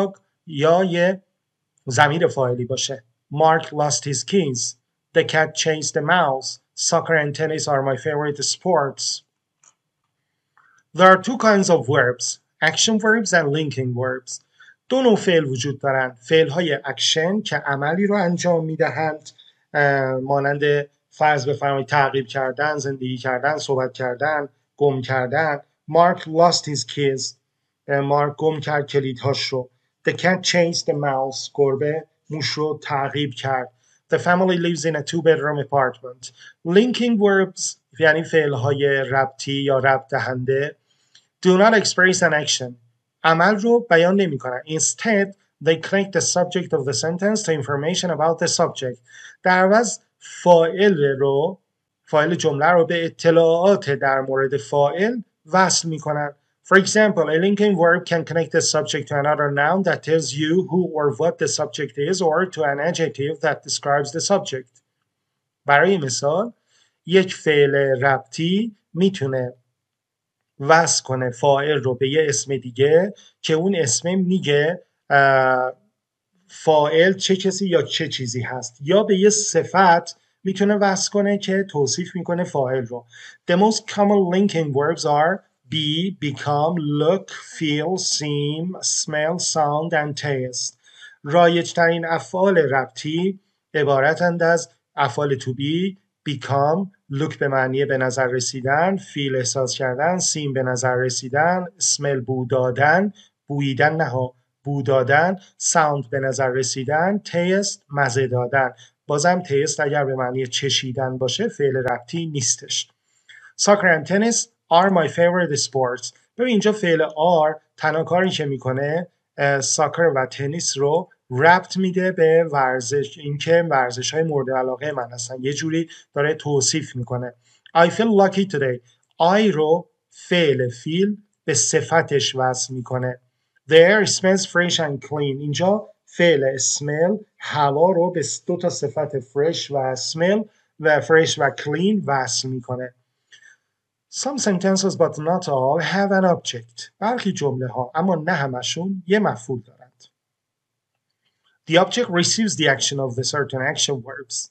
یا یه ضمیر فاعلی باشه. Mark lost his keys. The cat chased the mouse. Soccer and tennis are my favorite sports. There are two kinds of verbs, action verbs and linking verbs. دو نوع فعل وجود دارند. فعل‌های اکشن که عملی رو انجام می‌دهند، مانند فرض بفرمایید تعقیب کردن، زندگی کردن، صحبت کردن، گم کردن. Mark lost his keys. مارک گم کرد کلیدهاش رو. The cat chased the mouse. گربه موش رو تعقیب کرد. The family lives in a two-bedroom apartment. Linking verbs یعنی فعل‌های ربطی یا ربط دهنده do not express an action. عمل رو بیان نمی کنن. Instead, they connect the subject of the sentence to information about the subject. در عوض فاعل جمله رو به اطلاعات در مورد فاعل وصل می کنن. For example, a linking verb can connect the subject to another noun that tells you who or what the subject is or to an adjective that describes the subject. برای مثال، یک فعل ربطی میتونه وصل کنه فاعل رو به یه اسم دیگه که اون اسم میگه فاعل چه کسی یا چه چیزی هست، یا به یه صفت میتونه وصل کنه که توصیف میکنه فاعل رو. The most common linking verbs are be, become, look, feel, seem, smell, sound and taste. رایج‌ترین افعال ربطی عبارتند از افعال to be، become، look به معنی به نظر رسیدن، feel احساس کردن، seem به نظر رسیدن، smell بو دادن، بوییدن نه بو دادن، sound به نظر رسیدن، taste مزه دادن. بازم taste اگر به معنی چشیدن باشه فعل ربطی نیستش. Soccer and tennis are my favorite sports. ببین اینجا فعل are تنها کاری که میکنه ساکر و تنیس رو ربط میده به ورزش، اینکه ورزش های مورد علاقه من هستن. یه جوری داره توصیف میکنه. I feel lucky today. I رو فعل feel به صفتش وصل میکنه. The air smells fresh and clean. اینجا فعل smell هوا رو به دو تا صفت fresh و smell و fresh و clean وصل میکنه. Some sentences but not all have an object. برخی جمله ها اما نه همشون یه مفعول دارند. The object receives the action of the certain action verbs.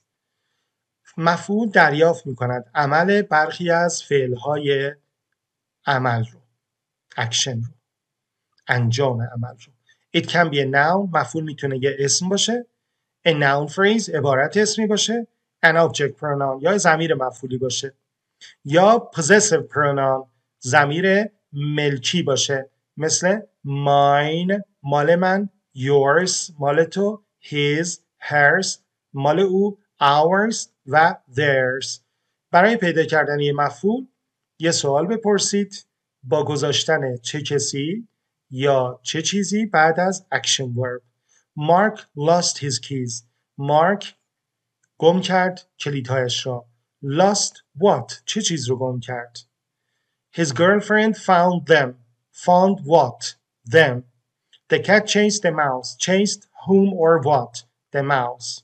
مفعول دریافت می کند عمل برخی از فعلهای عمل رو، اکشن رو، انجام عمل رو. It can be a noun. مفعول میتونه یه اسم باشه. A noun phrase عبارت اسمی باشه. An object pronoun یا ضمیر مفعولی باشه. یا possessive pronoun ضمیر ملکی باشه، مثل mine مال من، yours مال تو، his hers مال او، ours و theirs. برای پیدا کردن یه مفعول یه سوال بپرسید با گذاشتن چه کسی یا چه چیزی بعد از action verb. Mark lost his keys. مارک گم کرد کلیدهایش را. Lost what? چه چیز رو گم کرد؟ His girlfriend found them. Found what? Them. The cat chased the mouse. Chased whom or what? The mouse.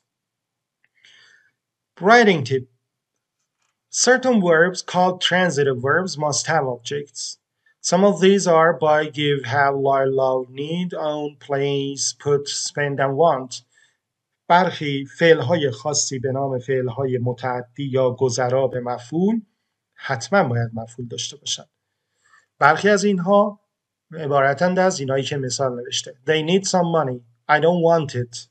Writing tip. Certain verbs called transitive verbs must have objects. Some of these are buy, give, have, lie, love, need, own, place, put, spend and want. برخی فعل‌های خاصی به نام فعل‌های متعدی یا گذرا به مفعول حتما باید مفعول داشته باشند. برخی از اینها عبارتند از اینایی که مثال نوشته. They need some money. I don't want it.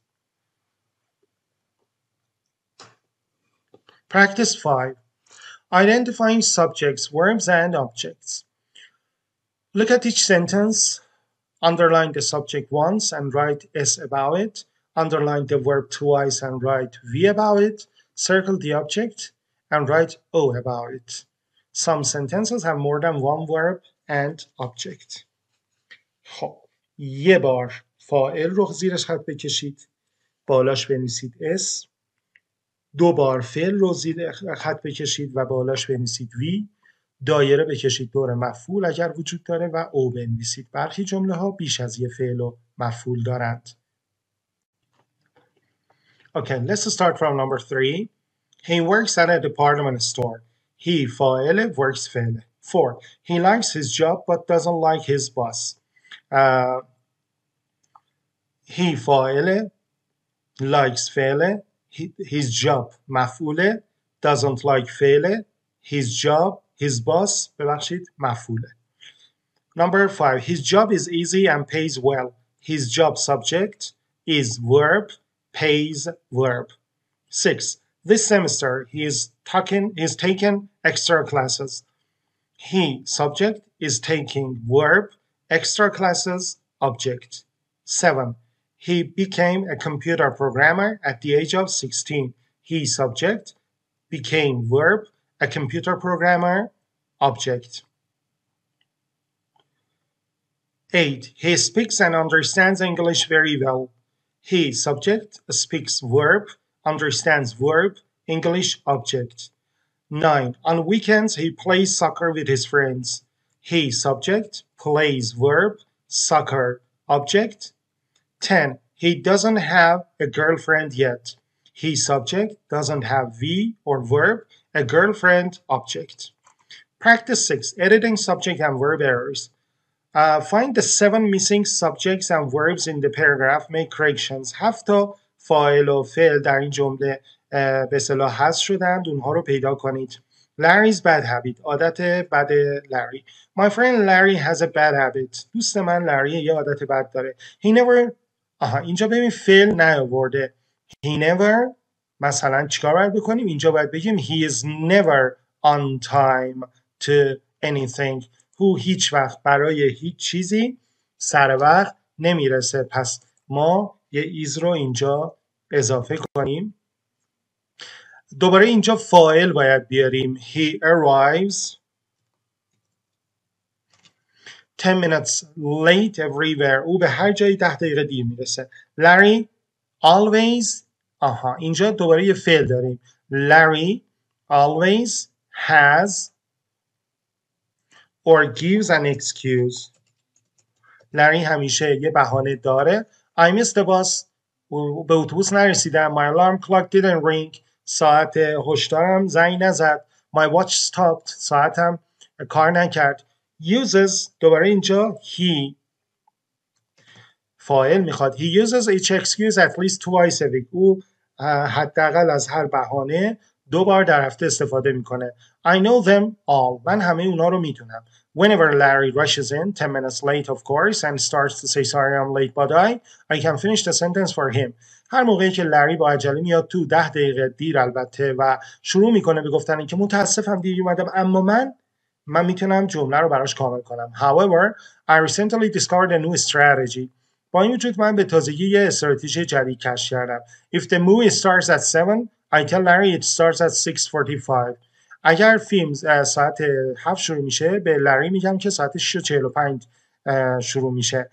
Practice 5. Identifying subjects, verbs and objects. Look at each sentence. Underline the subject once and write S about it. Underline the verb twice and write V about it. Circle the object and write O about it. Some sentences have more than one verb and object. خب یه بار فاعل رو زیرش خط بکشید، بالاش بنویسید S. دو بار فعل رو زیر خط بکشید و بالاش بنویسید V. دایره بکشید دور مفعول اگر وجود داره و او بنویسید. برخی جمله ها بیش از یه فعل و مفعول دارند. Okay, let's start from number 3. He works at a department store. He فاعل works فعل. 4. He likes his job but doesn't like his boss. he فاعله likes فعله his job مفعوله doesn't like فعله his job his boss ببخشید مفعوله. Number 5. His job is easy and pays well. His job subject is verb, pays verb. 6. This semester he is taking extra classes. He subject is taking verb, extra classes object. 7. He became a computer programmer at the age of 16. He subject became verb, a computer programmer object. 8. He speaks and understands English very well. He subject speaks verb, understands verb, English object. 9. On weekends he plays soccer with his friends. He subject plays verb, soccer object. 10. He doesn't have a girlfriend yet. He subject doesn't have V or verb, a girlfriend object. Practice 6. Editing subject and verb errors. Find the 7 missing subjects and verbs in the paragraph. Make corrections. 7 تا فاعل و فعل در این جمله به اصطلاح حذف شدند. اونها رو پیدا کنید. Larry's bad habit. عادت بد لری. My friend Larry has a bad habit. دوست من لری یه عادت بد داره. He never اینجا ببین فعل نیاورده. He never مثلا چیکار باید بکنیم؟ اینجا باید بگیم he is never on time to anything. او هیچ وقت برای هیچ چیزی سر وقت نمیرسه. پس ما یه ایز رو اینجا اضافه کنیم. دوباره اینجا فاعل باید بیاریم. He arrives 10 minutes late everywhere. او به هر جایی 10 دقیقه دیر میرسه. Larry always اینجا دوباره یه فعل داریم. Larry always has or gives an excuse. لری همیشه یه بهانه داره. I missed the bus. به اتوبوس نرسیدم. My alarm clock didn't ring. ساعت هشدارم زنگ نزد. My watch stopped. ساعتم کار نکرد. Uses دوباره اینجا he فاعل میخواد. He uses each excuse at least twice a week. او حداقل از هر بهانه 2 بار در هفته استفاده میکنه. I know them all. من همه اونا رو میدونم. Whenever Larry rushes in 10 minutes late of course and starts to say sorry I'm late but I can finish the sentence for him. هر موقعی که لری با عجله میاد تو 10 دقیقه دیر البته و شروع میکنه به گفتن اینکه متاسفم دیر اومدم اما من میتونم جمله رو براش کامل کنم. However, I recently discovered a new strategy. با این وجود من به تازگی یه استراتژی جدید کشف کردم. If the movie starts at 7, I tell Larry it starts at 6:45. اگر فیلم ساعت 7 شروع میشه به لری میگم که ساعت 6:45 شروع میشه.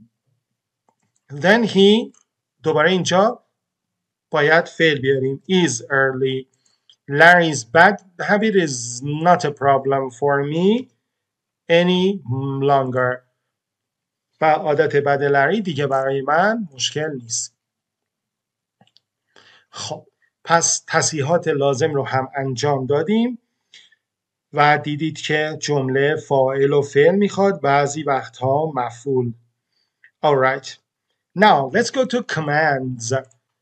Then he دوباره اینجا باید فعل بیاریم. Is early. Larry's bad habit is not a problem for me any longer. و عادت بد لری دیگه برای من مشکل نیست. خب پس تصحیحات لازم رو هم انجام دادیم و دیدید که جمله فاعل و فعل میخواد بعضی وقتها مفعول. Alright. Now let's go to commands.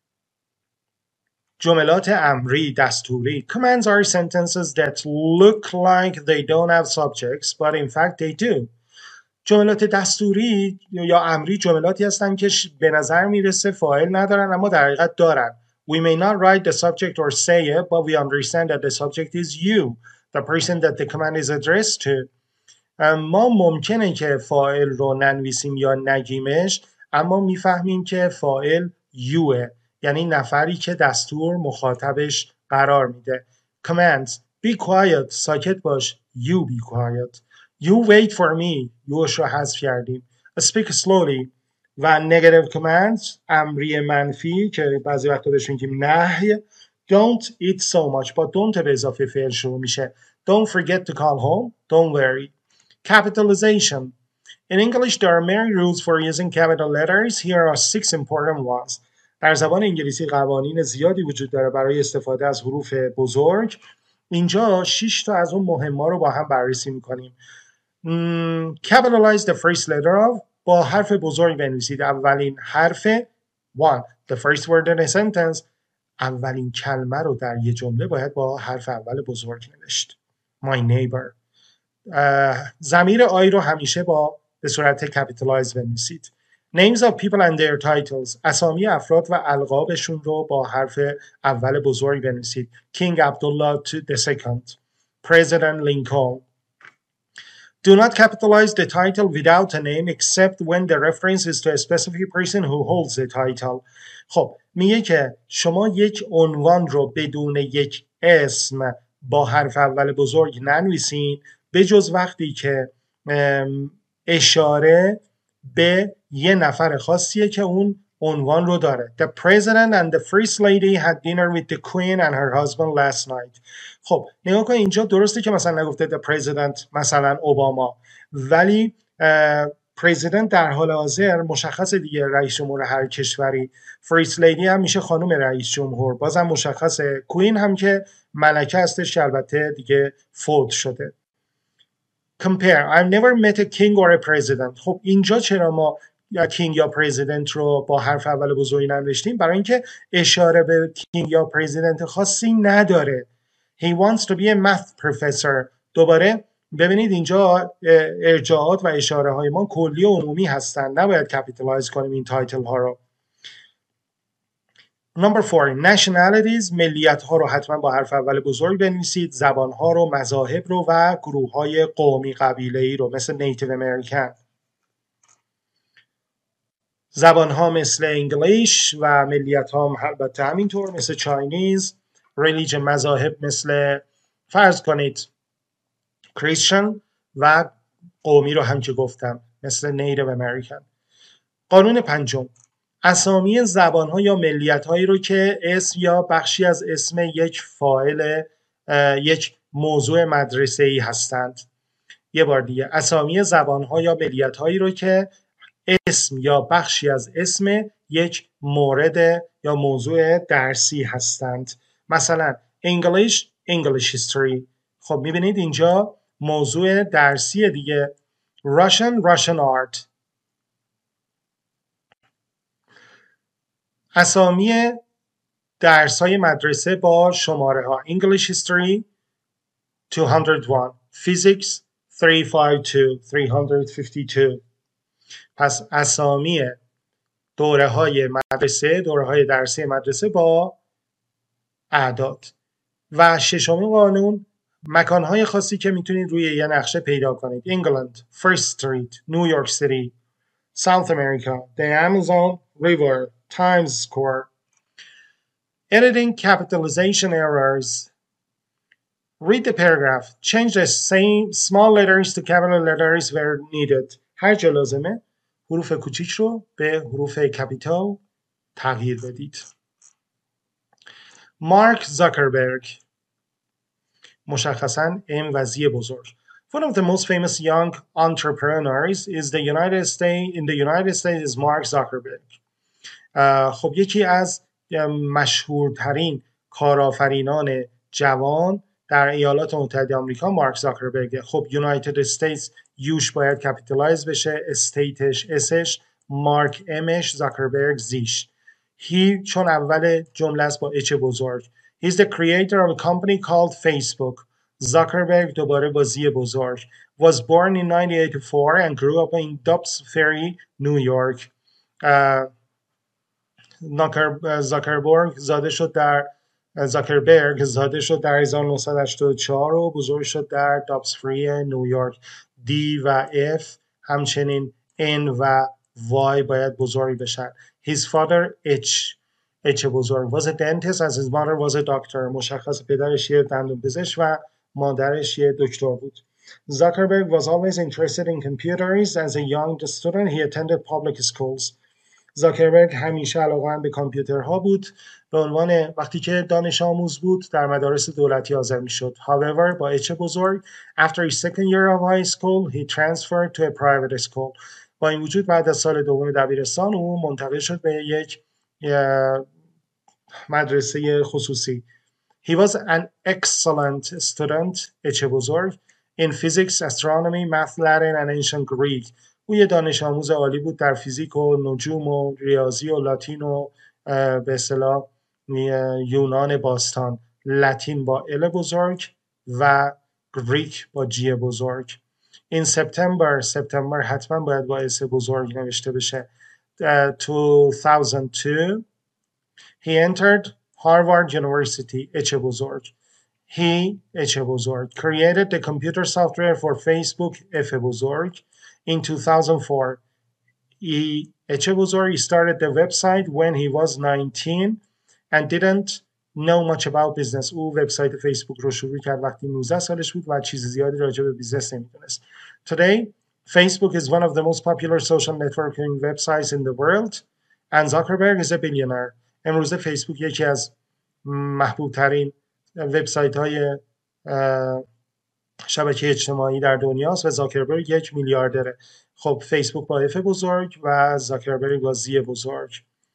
جملات امری دستوری. Commands are sentences that look like they don't have subjects but in fact they do. جملات دستوری یا امری جملاتی هستن که به نظر میرسه فاعل ندارن اما در حقیقت دارن. We may not write the subject or say it, but we understand that the subject is you, the person that the command is addressed to. ما ممکنه که فاعل رو ننویسیم یا نگیمش اما میفهمیم که فاعل youه، یعنی نفری که دستور مخاطبش قرار میده. Commands: be quiet، ساکت باش. You be quiet. You wait for me. youش رو حذف کردیم. Speak slowly. و negative commands امری منفی که بعضی وقتا بهش میگیم نهی. Don't eat so much. با don't به اضافه فعل شروع میشه. Don't forget to call home. Don't worry. Capitalization. In English there are many rules for using capital letters. Here are 6 important ones. در زبان انگلیسی قوانین زیادی وجود داره برای استفاده از حروف بزرگ. اینجا 6 تا از اون مهم‌ها رو با هم بررسی می‌کنیم. Capitalize the first letter of با حرف بزرگ بنویسید. اولین حرف one the first word in a sentence اولین کلمه رو در یه جمله باید با حرف اول بزرگ نوشت. My neighbor. ضمیر I رو همیشه به صورت کپیتالایز بنویسید. Names of people and their titles اسامی افراد و القابشون رو با حرف اول بزرگ بنویسید. King Abdullah II, President Lincoln. Do not capitalize the title without a name except when the reference is to a specific person who holds the title. خب میگه که شما یک عنوان رو بدون یک اسم با حرف اول بزرگ ننویسین به جز وقتی که اشاره به یه نفر خاصیه که اون عنوان رو داره. The president and the first lady had dinner with the queen and her husband last night. خب نگاه کن اینجا درسته که مثلا نگفته the president مثلا اوباما، ولی پرزیدنت در حال حاضر مشخصه دیگه رئیس جمهور هر کشوری. first lady هم میشه خانم رئیس جمهور، بازم مشخصه. کوین هم که ملکه هستش که البته دیگه فوت شده. compare I've never met a king or a president. خب اینجا چرا ما یا کینگ یا پرزیدنت رو با حرف اول بزرگی ننوشتیم؟ برای اینکه اشاره به کینگ یا پرزیدنت خاصی نداره. He wants to be a math professor. دوباره ببینید اینجا ارجاعات و اشاره های ما کلی و عمومی هستن، نباید کپیتالایز کنیم این تایتل ها رو. Number 4 nationalities ملیت ها رو حتما با حرف اول بزرگ بنویسید. زبان ها رو، مذاهب رو و گروه های قومی قبیله‌ای رو مثل نیتیو امریکن. زبان ها مثل انگلیش و ملیت ها البته همینطور مثل چاینیز. ریلیجن مذاهب مثل فرض کنید کریسچن و قومی رو هم که گفتم مثل نیتیو امریکن. قانون پنجم اسامی زبان‌ها یا ملیت‌هایی رو که اسم یا بخشی از اسم یک فاعل یک موضوع مدرسه‌ای هستند. یه بار دیگه اسامی زبان‌ها یا ملیت‌هایی رو که اسم یا بخشی از اسم یک مورد یا موضوع درسی هستند. مثلا English history. خب می‌بینید اینجا موضوع درسی دیگه. Russian art. اسامی درس‌های مدرسه با شماره ها English History 201 Physics 352 پس اسامی دوره‌های درسی مدرسه با اعداد. و ششمین قانون مکان‌های خاصی که میتونید روی یه نقشه پیدا کنید. England First Street New York City South America the Amazon River Times Square. Editing capitalization errors. Read the paragraph. Change the same small letters to capital letters where needed. هر جا لازمه حروف کوچیک رو به حروف کپیتال تغییر بدید. مارک زاکربرگ مشخصاً ام و زی بزرگ. One of the most famous young entrepreneurs in the United States is Mark Zuckerberg. خب یکی از مشهورترین کارآفرینان جوان در ایالات متحده آمریکا مارک زاکربرگ. خب یونایتد استیتس یوش باید کپیتالایز بشه، استیتش اسش، مارک امش، زاکربرگ زیش. هی چون اول جمله است با اچ بزرگ. He's the creator of a company called Facebook. Zuckerberg دوباره با زی بزرگ. Was born in 1984 and grew up in Dobbs Ferry, New York. زاکربرگ زاده شد در 1984 و بزرگ شد در دابس فری نیویورک. دی و اف همچنین ان و وای باید بزرگ بشن. His father اچ بزرگ was a dentist as his mother was a doctor. مشخص پدرش یه دندانپزشک و مادرش یه دکتر بود. Zuckerberg was always interested in computers. As a young student he attended public schools. زاکربرگ همیشه علاقه‌مند به کامپیوترها بود. به عنوان وقتی که دانش آموز بود در مدارس دولتی حاضر می‌شد. However با اچ بزرگ after his second year of high school he transferred to a private school. با این وجود بعد از سال دوم دبیرستان او منتقل شد به یک مدرسه خصوصی. He was an excellent student اچ بزرگ in physics, astronomy, math, Latin and ancient Greek. او یه دانش آموز عالی بود در فیزیک و نجوم و ریاضی و لاتین و به اصطلاح یونان باستان، لاتین با ال بزرگ و گریک با جی بزرگ. این سپتامبر حتما باید با اس بزرگ نوشته بشه. 2002 he entered Harvard University اچ بزرگ. اچ بزرگ created the computer software for Facebook اف بزرگ. In 2004 اچ بزرگ started the website when he was 19 and didn't know much about business. او وبسایت فیسبوک رو شروع کرد وقتی 19 سالش بود و چیز زیادی راجع به بیزنس نمیدونست. Today, Facebook is one of the most popular social networking websites in the world and Zuckerberg is a billionaire. امروزه فیسبوک یکی از محبوب ترین وبسایت های شبکه اجتماعی در دنیاست و زاکربرگ یک میلیاردره. خب فیسبوک با اف بزرگ و زاکربرگ با زی بزرگ.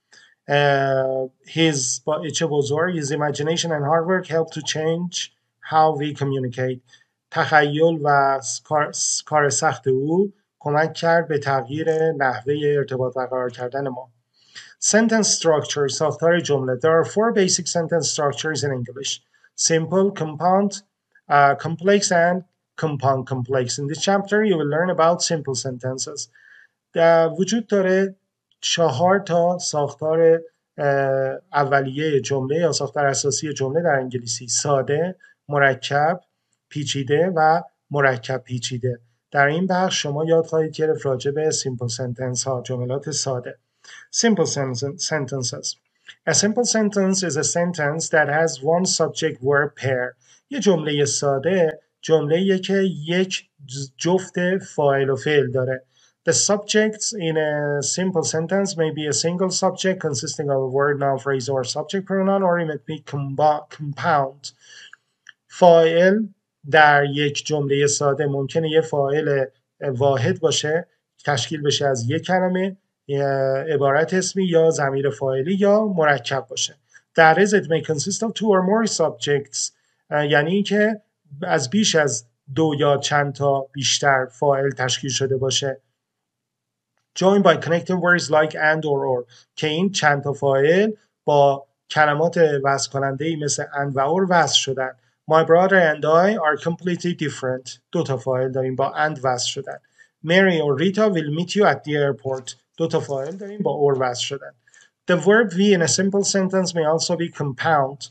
با اچ بزرگ his imagination and hard work helped to change how we communicate. تخیل و کار سخت او کمک کرد به تغییر نحوه ارتباط برقرار کردن ما. Sentence structure ساختار جمله. There are 4 basic sentence structures in English: simple, compound, complex and compound complex. In this chapter you will learn about simple sentences. وجود داره 4 تا ساختار اولیه جمله یا ساختار اساسی جمله در انگلیسی: ساده، مرکب، پیچیده و مرکب پیچیده. در این بخش شما یاد خواهید گرفت راجع به simple sentence ها، جملات ساده. Simple sentences. A simple sentence is a sentence that has one subject verb pair. یه جمله ساده جمله‌ایه که یک جفت فاعل و فعل داره. The subjects in a simple sentence may be a single subject consisting of a word, noun, phrase or subject pronoun or it may be compound. فاعل در یک جمله ساده ممکنه یه فاعل واحد باشه، تشکیل بشه از یک کلمه، عبارت اسمی یا ضمیر فاعلی یا مرکب باشه. That is, it may consist of 2 or more subjects. یعنی اینکه از بیش از 2 یا چند تا بیشتر فاعل تشکیل شده باشه. Joined by connecting words like and or. که این چند تا فاعل با کلمات وصل کننده‌ای مثل and و or وصل شدن. My brother and I are completely different. 2 تا فاعل داریم با and وصل شدن. Mary or Rita will meet you at the airport. 2 تا فاعل داریم با or وصل شدن. The verb be in a simple sentence may also be compound.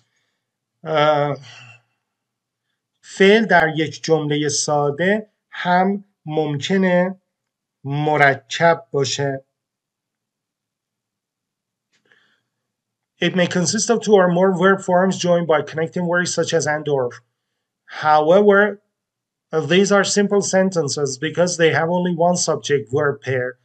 فعل در یک جمله ساده هم ممکنه مرکب باشه. It may consist of 2 or more verb forms joined by connecting words such as and or. However, these are simple sentences because they have only one subject verb pair.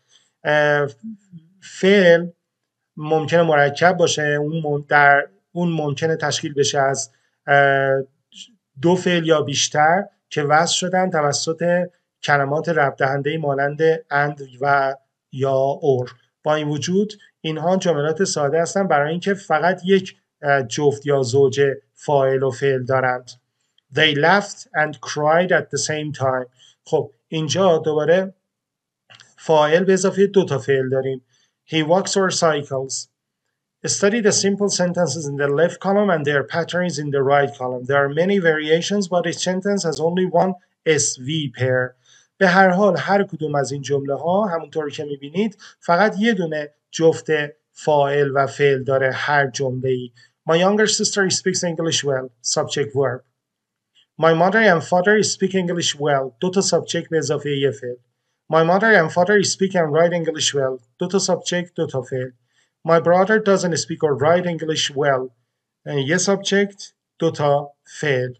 فعل ممکنه مرکب باشه، اون ممکنه تشکیل بشه از 2 فعل یا بیشتر که وصل شدن توسط کلمات ربط دهنده مانند and و یا or. با این وجود اینها جملات ساده هستند برای اینکه فقط یک جفت یا زوج فاعل و فعل دارند. They laughed and cried at the same time. خب اینجا دوباره فاعل به اضافه 2 تا فعل داریم. He walks or cycles. Study the simple sentences in the left column and their patterns in the right column. There are many variations, but each sentence has only one SV pair. به هر حال هر کدوم از این جمله ها همونطور که میبینید فقط یه دونه جفت فاعل و فعل داره هر جمله ای. My younger sister speaks English well. Subject verb. My mother and father speak English well. 2 تا subject به اضافه یه فعل. My mother and father speak and write English well. 2 تا subject 2 تا فعل. My brother doesn't speak or write English well. یه subject 2 تا فعل.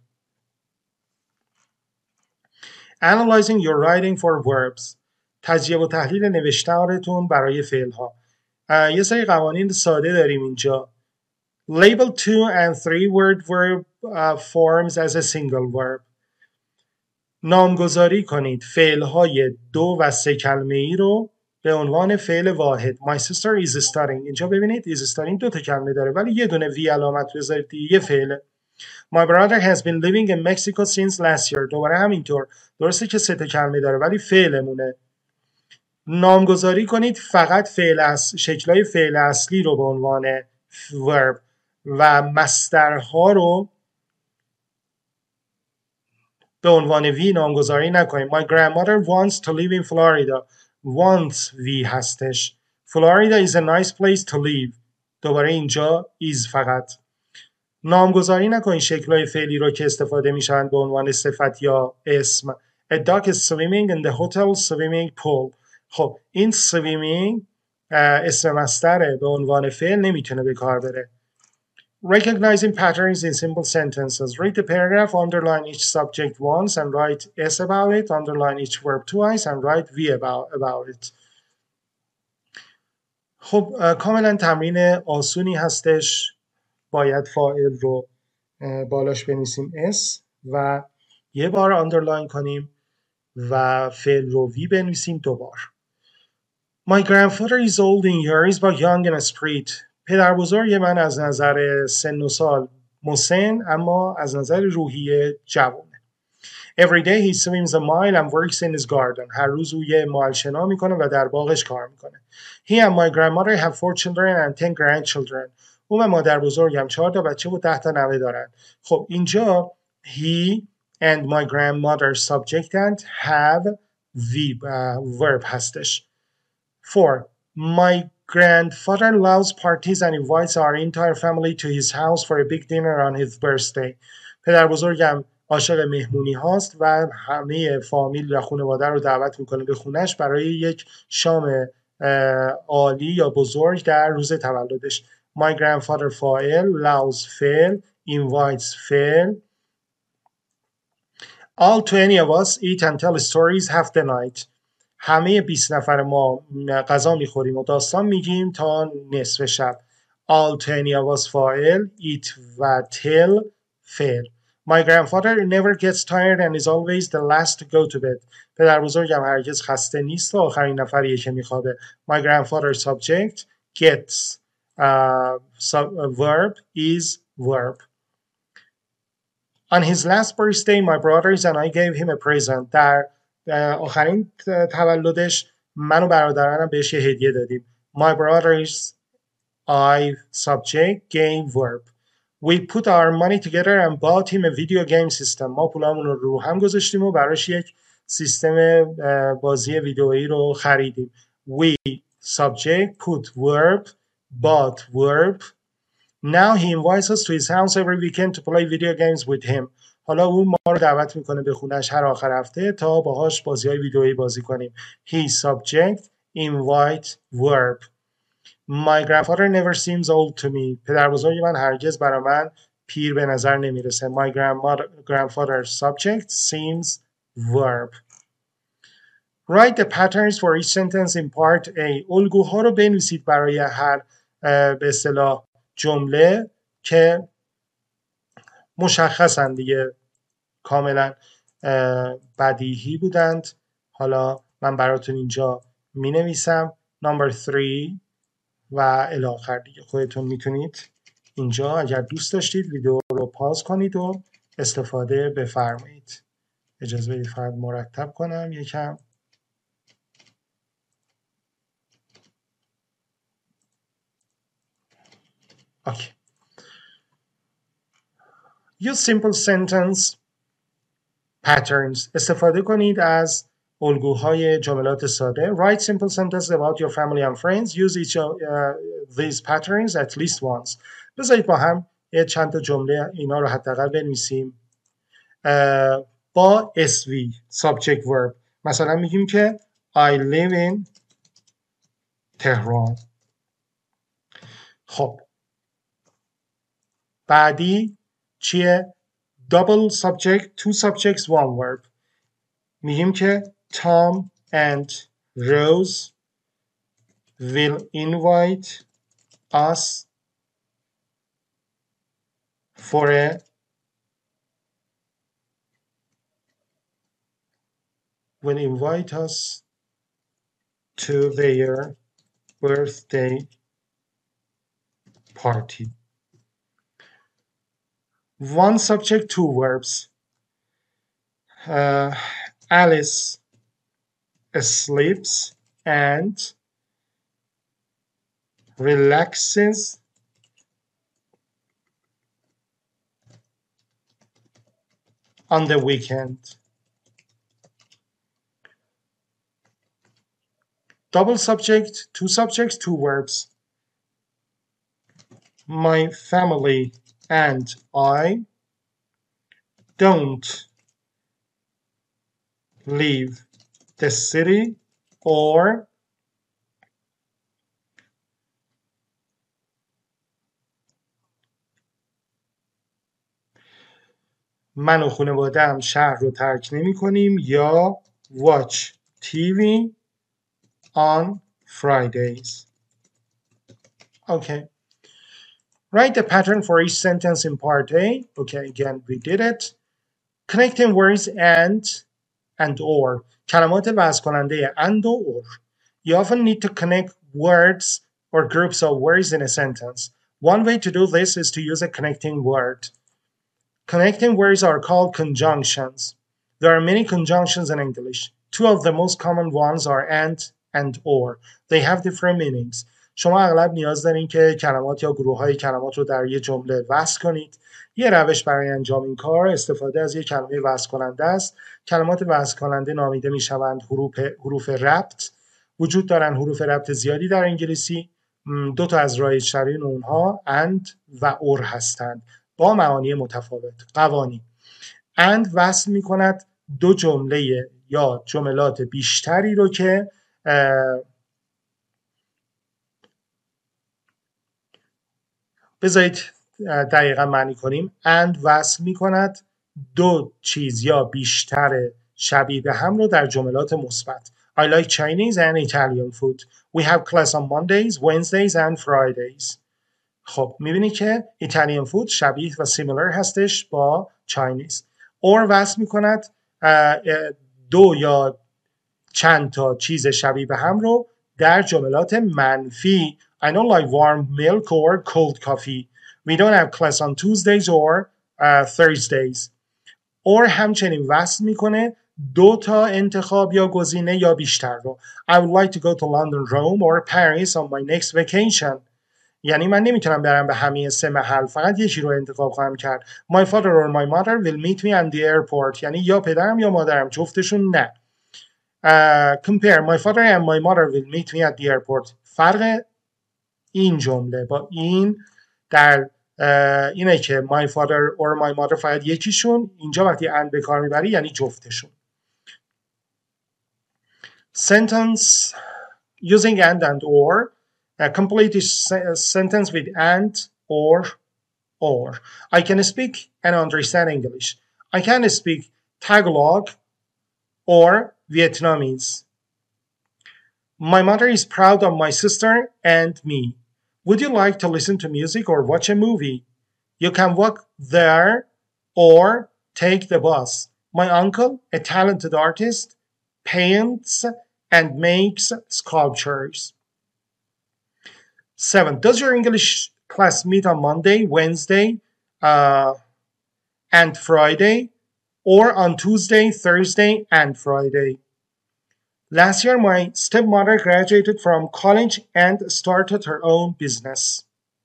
Analyzing your writing for verbs. تجزیه و تحلیل نوشتارتون برای فعل ها. یه سری قوانین ساده داریم اینجا. Label 2 and 3 word verb forms as a single verb. نامگذاری کنید فعل های 2 و 3 کلمه ای رو به عنوان فعل واحد. My sister is studying. اینجا ببینید is studying 2 تا کلمه داره ولی یه دونه وی علامت بذارید یه فعله. My brother has been living in Mexico since last year. دوباره همینطور. درسته که 3 تا کلمه داره ولی فعلمونه. نامگذاری کنید فقط شکل‌های فعل اصلی رو به عنوان verb و مصدرها رو به عنوان وی نامگذاری نکنید. My grandmother wants to live in Florida. wants وی هستش. Florida is a nice place to live. دوباره اینجا is فقط. نامگذاری نکنید شکل‌های فعلی رو که استفاده میشن به عنوان صفت یا اسم. A dog is swimming in the hotel swimming pool. خب این swimming اسم مصدره، به عنوان فعل نمیتونه به کار بره. Recognizing patterns in simple sentences. Read the paragraph, underline each subject once and write S about it, underline each verb twice and write V about it. خب کاملا تمرین آسونی هستش. باید فاعل رو بالاش بنویسیم S و یه بار اندرلاین کنیم و فعل رو V بنویسیم دوبار. My grandfather is old in years but young in spirit. پدر بزرگ من از نظر سن و سال مسن اما از نظر روحی جوانه. Every day he swims a mile and works in his garden. هر روز او یه مایل شنا میکنه و در باغش کار میکنه. He and my grandmother have 4 children and 10 grandchildren. او و مادر بزرگم 4 تا بچه و 10 تا نوه دارن. خب اینجا he and my grandmother subjectant have verb هستش. 4. My grandfather loves parties and invites our entire family to his house for a big dinner on his birthday. پدر بزرگم عاشق مهمونی هاست و همه فامیل و خانواده رو دعوت میکنه به خونش برای یک شام عالی یا بزرگ در روز تولدش. My grandfather فاعل، loves فعل، invites فعل. All 20 of us eat and tell stories half the night. همه 20 نفر ما غذا میخوریم و داستان میگیم تا نصف شب. All 20 of us فاعل، eat و tell فعل. My grandfather never gets tired and is always the last to go to bed. پدر بزرگم هرگز خسته نیست و آخرین نفریه که میخوابه. My grandfather subject gets verb is verb. On his last birthday my brothers and I gave him a present. در آخرین تولدش من و برادرانم بهش یه هدیه دادیم. My brothers I subject gave verb. We put our money together and bought him a video game system. ما پولامون رو هم گذاشتیم و براش یک سیستم بازی ویدئویی رو خریدیم. We subject put verb bought verb. Now he invites us to his house every weekend to play video games with him. حالا او ما رو دعوت میکنه به خونش هر آخر هفته تا باهاش بازی‌های ویدئویی بازی کنیم. He subject invite verb. My grandfather never seems old to me. پدر بزرگ من هرگز برای من پیر به نظر نمیرسه. My grandfather subject seems verb. Write the patterns for each sentence in part A. الگوها رو بنویسید برای هر به اصطلاح جمله که مشخصن دیگه، کاملا بدیهی بودند. حالا من براتون اینجا می نویسم number 3 و الی آخر دیگه. خودتون میتونید اینجا اگر دوست داشتید ویدیو رو پاز کنید و استفاده بفرمایید. اجازه بدید فقط مرتب کنم یکم. اوکی. Use simple sentence patterns. استفاده کنید از الگوهای جملات ساده. Write simple sentences about your family and friends. Use each of these patterns at least once. بذارید با هم چند تا جمله اینا رو حداقل بنویسیم با SV subject verb. مثلا میگیم که I live in تهران. خب بعدی چیه؟ double subject, two subjects, one verb. میگیم که Tom and Rose will invite us for a will invite us to their birthday party. One subject, two verbs. Alice sleeps and relaxes on the weekend. Double subject, two subjects, two verbs. My family and I don't leave the city or من و خانواده‌ام شهر رو ترک نمی کنیم یا watch TV on Fridays. Okay. Write the pattern for each sentence in part A. Okay, again, we did it. Connecting words and or. کلمات وصل کننده and or. You often need to connect words or groups of words in a sentence. One way to do this is to use a connecting word. Connecting words are called conjunctions. There are many conjunctions in English. Two of the most common ones are and or. They have different meanings. شما اغلب نیاز دارین که کلمات یا گروه‌های کلمات رو در یک جمله وصل کنید. یه روش برای انجام این کار استفاده از یک کلمه وصل کننده است. کلمات وصل کننده نامیده می‌شوند حروف ربط. وجود دارن حروف ربط زیادی در انگلیسی. دو تا از رایج‌ترین اونها and و or هستند. با معانی متفاوت. قوانین and وصل می‌کند دو جمله یا جملات بیشتری رو که بذارید دقیقا معنی کنیم. and وصل می‌کند دو چیز یا بیشتر شبیه به هم رو در جملات مثبت. I like Chinese and Italian food. We have class on Mondays, Wednesdays and Fridays. خب میبینی که ایتالیان فود شبیه و سیمیلر هستش با چاینیز. اور وصل میکند دو یا چند تا چیز شبیه به هم رو در جملات منفی. I don't like warm milk or cold coffee. We don't have class on Tuesdays or Thursdays. اور همچنین وصل میکنه دو تا انتخاب یا گزینه یا بیشتر رو. I would like to go to London, Rome or Paris on my next vacation. یعنی من نمیتونم برم به همه سه محل، فقط یکی رو انتخاب خواهم کرد. My father or my mother will meet me at the airport. یعنی یا پدرم یا مادرم، جفتشون نه. Compare my father and my mother will meet me at the airport. فرق این جمله با این در اینه که my father or my mother فقط یکیشون، اینجا وقتی and به کار میبری یعنی جفتشون. Sentence using and or. Complete this sentence with and or. I can speak and understand English. I can speak Tagalog or Vietnamese. My mother is proud of my sister and me. Would you like to listen to music or watch a movie? You can walk there or take the bus. My uncle, a talented artist, paints and makes sculptures. 7. Does your English class meet on Monday, Wednesday, and Friday, or on Tuesday, Thursday, and Friday? Last year, my stepmother graduated from college and started her own business.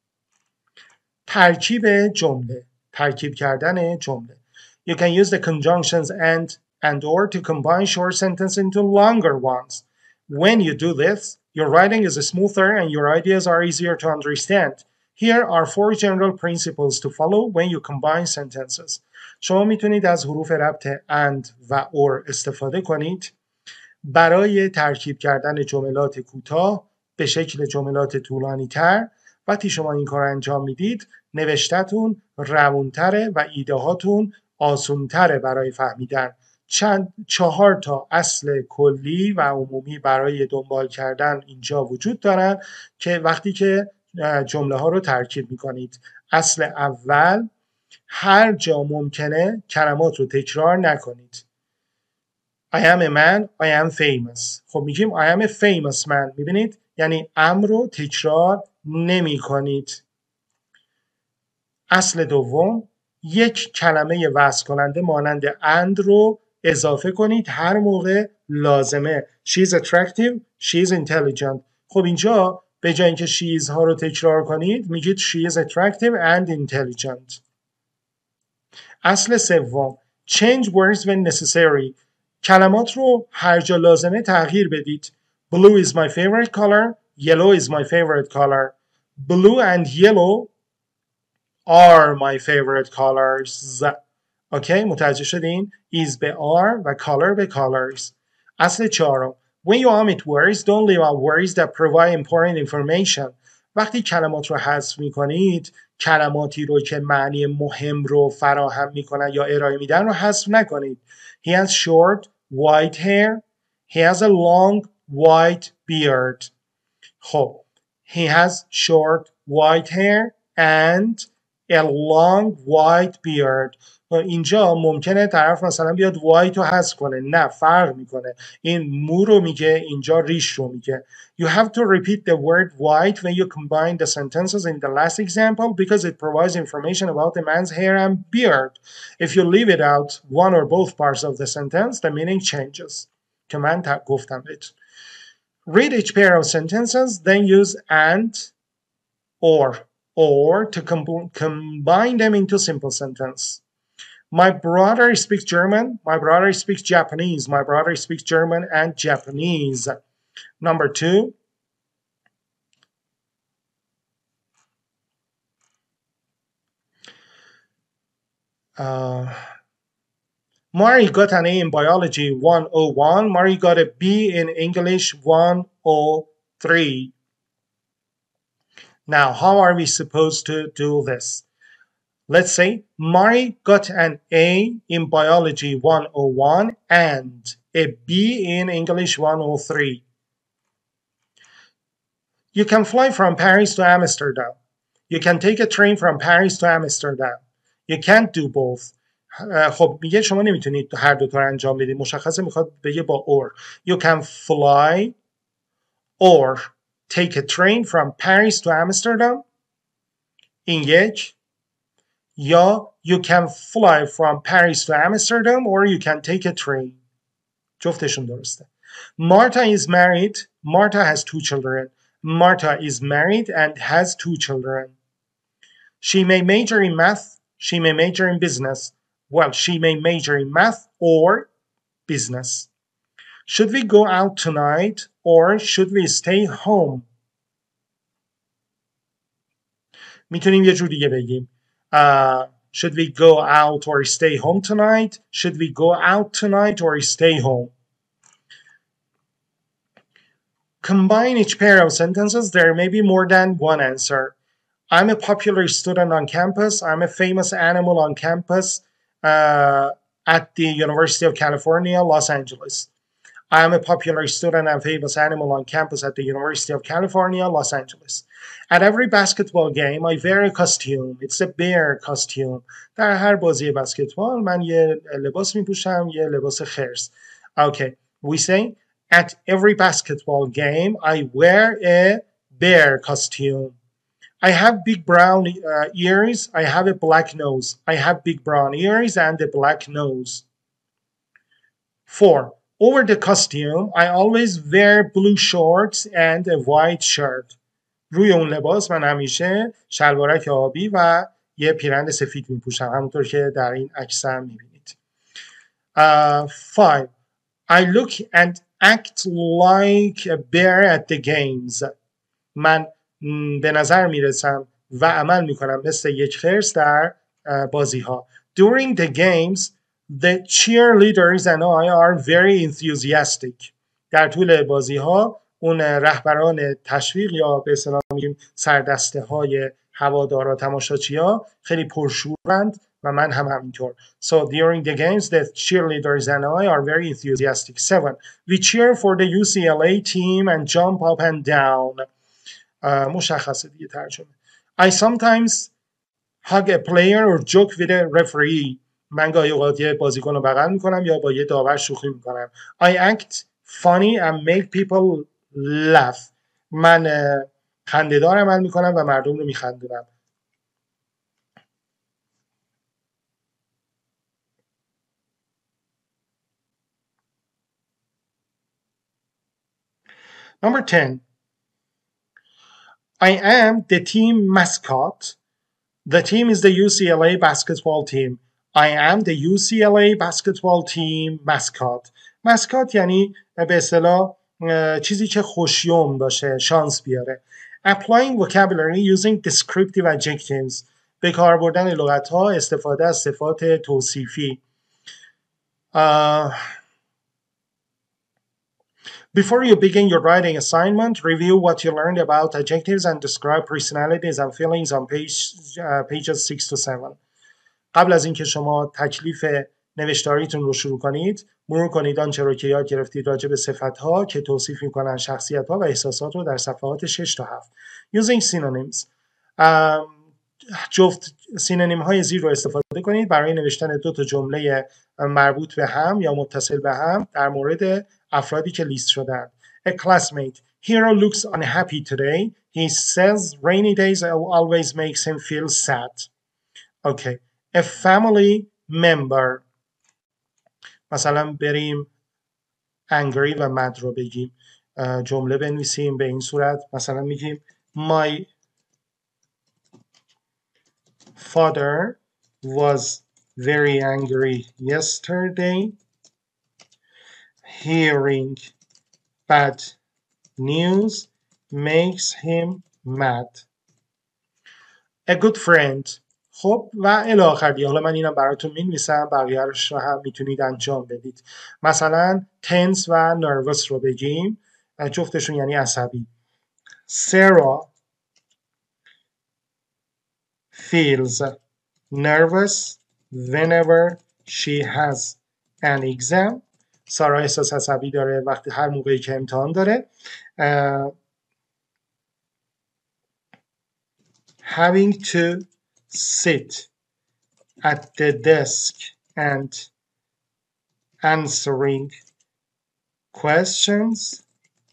ترکیب جمله. ترکیب کردن جمله. You can use the conjunctions and or to combine short sentences into longer ones. When you do this, your writing is smoother and your ideas are easier to understand. Here are 4 general principles to follow when you combine sentences. شما میتونید از حروف ربط and و or استفاده کنید برای ترکیب کردن جملات کوتاه به شکل جملات طولانی تر. وقتی شما این کار انجام میدید نوشتتون روونتره و ایده هاتون آسونتره برای فهمیدن. 4 تا اصل کلی و عمومی برای دنبال کردن اینجا وجود دارن که وقتی که جمله ها رو ترکیب میکنید. اصل اول، هر جا ممکنه کلمات رو تکرار نکنید. I am a man, I am famous. خب میگیم I am a famous man. میبینید؟ یعنی ام رو تکرار نمی کنید. اصل دوم، یک کلمه وصل کننده مانند and رو اضافه کنید هر موقع لازمه. She is attractive, she is intelligent. خب اینجا به جای اینکه she is ها رو تکرار کنید میگید she is attractive and intelligent. اصل سوم change words when necessary. کلمات رو هر جا لازمه تغییر بدید. Blue is my favorite color. Yellow is my favorite color. Blue and yellow are my favorite colors. اوکی متوجه شدین؟ is به are و color به colors. اصل چهارم when you omit words don't leave out words that provide important information. وقتی کلمات رو حذف میکنید کلماتی رو که معنی مهم رو فراهم میکنن یا ارائه میدن رو حذف نکنید. He has short white hair. He has a long white beard. خب he has short white hair and a long white beard. اینجا ممکنه طرف مثلا بیاد white رو حذف کنه. نه فرق میکنه. این مو رو میگه اینجا ریش رو میگه. You have to repeat the word white when you combine the sentences in the last example because it provides information about the man's hair and beard. If you leave it out one or both parts of the sentence the meaning changes. که من گفتم بهتون. Read each pair of sentences, then use and or to combine them into simple sentence. My brother speaks German. My brother speaks Japanese. My brother speaks German and Japanese. Number 2. Mari got an A in biology 101. Mari got a B in English 103. Now, how are we supposed to do this? Let's say Mari got an A in biology 101 and a B in English 103. You can fly from Paris to Amsterdam. You can take a train from Paris to Amsterdam. You can't do both. خب میگه شما نمیتونید هر دو تا رو انجام بدید. مشخصه میخواد بگه با or. You can fly or take a train from Paris to Amsterdam. این یک. یا you can fly from Paris to Amsterdam or you can take a train. جفتشون درسته. Marta is married. Marta has 2 children. Marta is married and has 2 children. She may major in math. She may major in business. Well, she may major in math or business. Should we go out tonight or should we stay home? میتونیم یه جور دیگه بگیم. Should we go out or stay home tonight? Should we go out tonight or stay home? Combine each pair of sentences. There may be more than one answer. I'm a popular student on campus. I'm a famous animal on campus at the University of California, Los Angeles. I'm a popular student and famous animal on campus at the University of California, Los Angeles. At every basketball game, I wear a costume. It's a bear costume. در هر بازی بسکتبال من یه لباس میپوشم، یه لباس خرس. Okay, we say at every basketball game, I wear a bear costume. I have big brown ears. I have a black nose. I have big brown ears and a black nose. 4. Over the costume, I always wear blue shorts and a white shirt. روی اون لباس من همیشه شلوارک آبی و یه پیرند سفید میپوشم همونطور که در این عکس هم میبینید. 5. I look and act like a bear at the games. من به نظر میرسم و عمل میکنم مثل یک خرس در بازی ها. During the games, the cheerleaders and I are very enthusiastic. در طول بازی ها اون رهبران تشویق یا به اصطلاح میگیم سردسته های هوادارا تماشاچی‌ها خیلی پرشورند و من هم همینطور. So during the games, the cheerleaders and I are very enthusiastic. 7. We cheer for the UCLA team and jump up and down. مشخصه دیگه ترجمه. I sometimes hug a player or joke with a referee. من گاهی اوقات یه بازیکن رو بغل میکنم یا با یه داور شوخی میکنم. I act funny and make people laugh. من خنده‌دار عمل میکنم و مردم رو میخندونم. Number 10. I am the team mascot. The team is the UCLA basketball team. I am the UCLA basketball team mascot. mascot یعنی به اصطلاح چیزی که خوشیوم باشه، شانس بیاره. Applying vocabulary using descriptive adjectives. به کار بردن لغت‌ها، استفاده از صفات توصیفی. Before you begin your writing assignment, review what you learned about adjectives and describe personalities and feelings on pages 6 to 7. قبل از اینکه شما تکلیف نوشتاریتون رو شروع کنید، مرور کنید آنچه رو که یاد گرفتید راجع به صفت‌ها که توصیف می‌کنن شخصیت‌ها و احساسات رو در صفحات 6 تا 7. Using synonyms. جفت سینونیم های زیر رو استفاده کنید برای نوشتن 2 تا جمله مربوط به هم یا متصل به هم در مورد افرادی که لیست شدن. A classmate. Hero looks unhappy today. He says rainy days always makes him feel sad. Okay. A family member. مثلا بریم angry و mad رو بگیم. جمله بنویسیم به این صورت. مثلا میگیم My father was very angry yesterday. Hearing bad news makes him mad. A good friend. خب و الی آخر دیگه. حالا من اینم براتون می‌نویسم، بقیه‌اش رو هم میتونید انجام بدید. مثلا tense و nervous رو بگیم، جفتشون یعنی عصبی. Sarah feels nervous whenever she has an exam. سارا احساس عصبی داره وقتی هر موقعی که امتحان داره. Having to sit at the desk and answering questions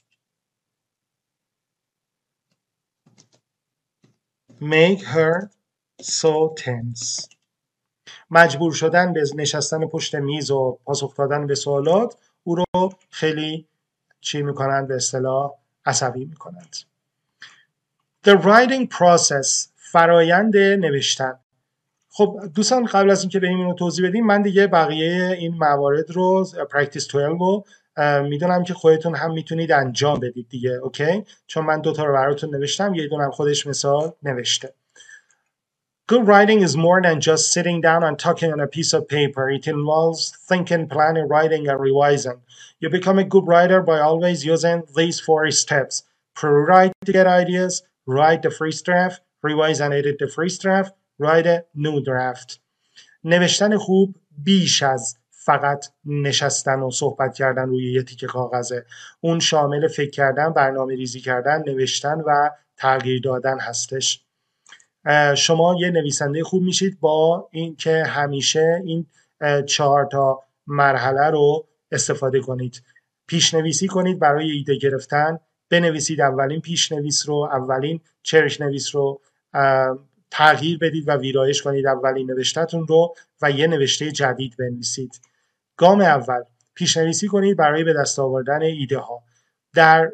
make her so tense. مجبور شدن به نشستن پشت میز و پاسخ دادن به سوالات او رو خیلی چی میکنند به اصطلاح عصبی میکنند. The writing process. فرایند نوشتن. خب دوستان قبل از اینکه بریم اینو توضیح بدیم من دیگه بقیه این موارد رو practice 12 رو میدونم که خودتون هم میتونید انجام بدید دیگه. اوکی؟ چون من 2 تا رو براتون نوشتم، یه دونم خودش مثال نوشته. Good writing is more than just sitting down and talking on a piece of paper. It involves thinking, planning, writing, and revising. You become a good writer by always using these 4 steps. Pre-write to get ideas, write the first draft, revise and edit the first draft, write a new draft. نوشتن خوب بیش از فقط نشستن و صحبت کردن روی یه تیکه کاغذه. اون شامل فکر کردن، برنامه ریزی کردن، نوشتن و تغییر دادن هستش. شما یه نویسنده خوب میشید با اینکه همیشه این 4 تا مرحله رو استفاده کنید. پیشنویسی کنید برای ایده گرفتن، بنویسید اولین پیشنویس رو، اولین چرشنویس رو، تغییر بدید و ویرایش کنید اولین نوشته‌تون رو و یه نوشته جدید بنویسید. گام اول پیشنویسی کنید برای به دست آوردن ایده ها. در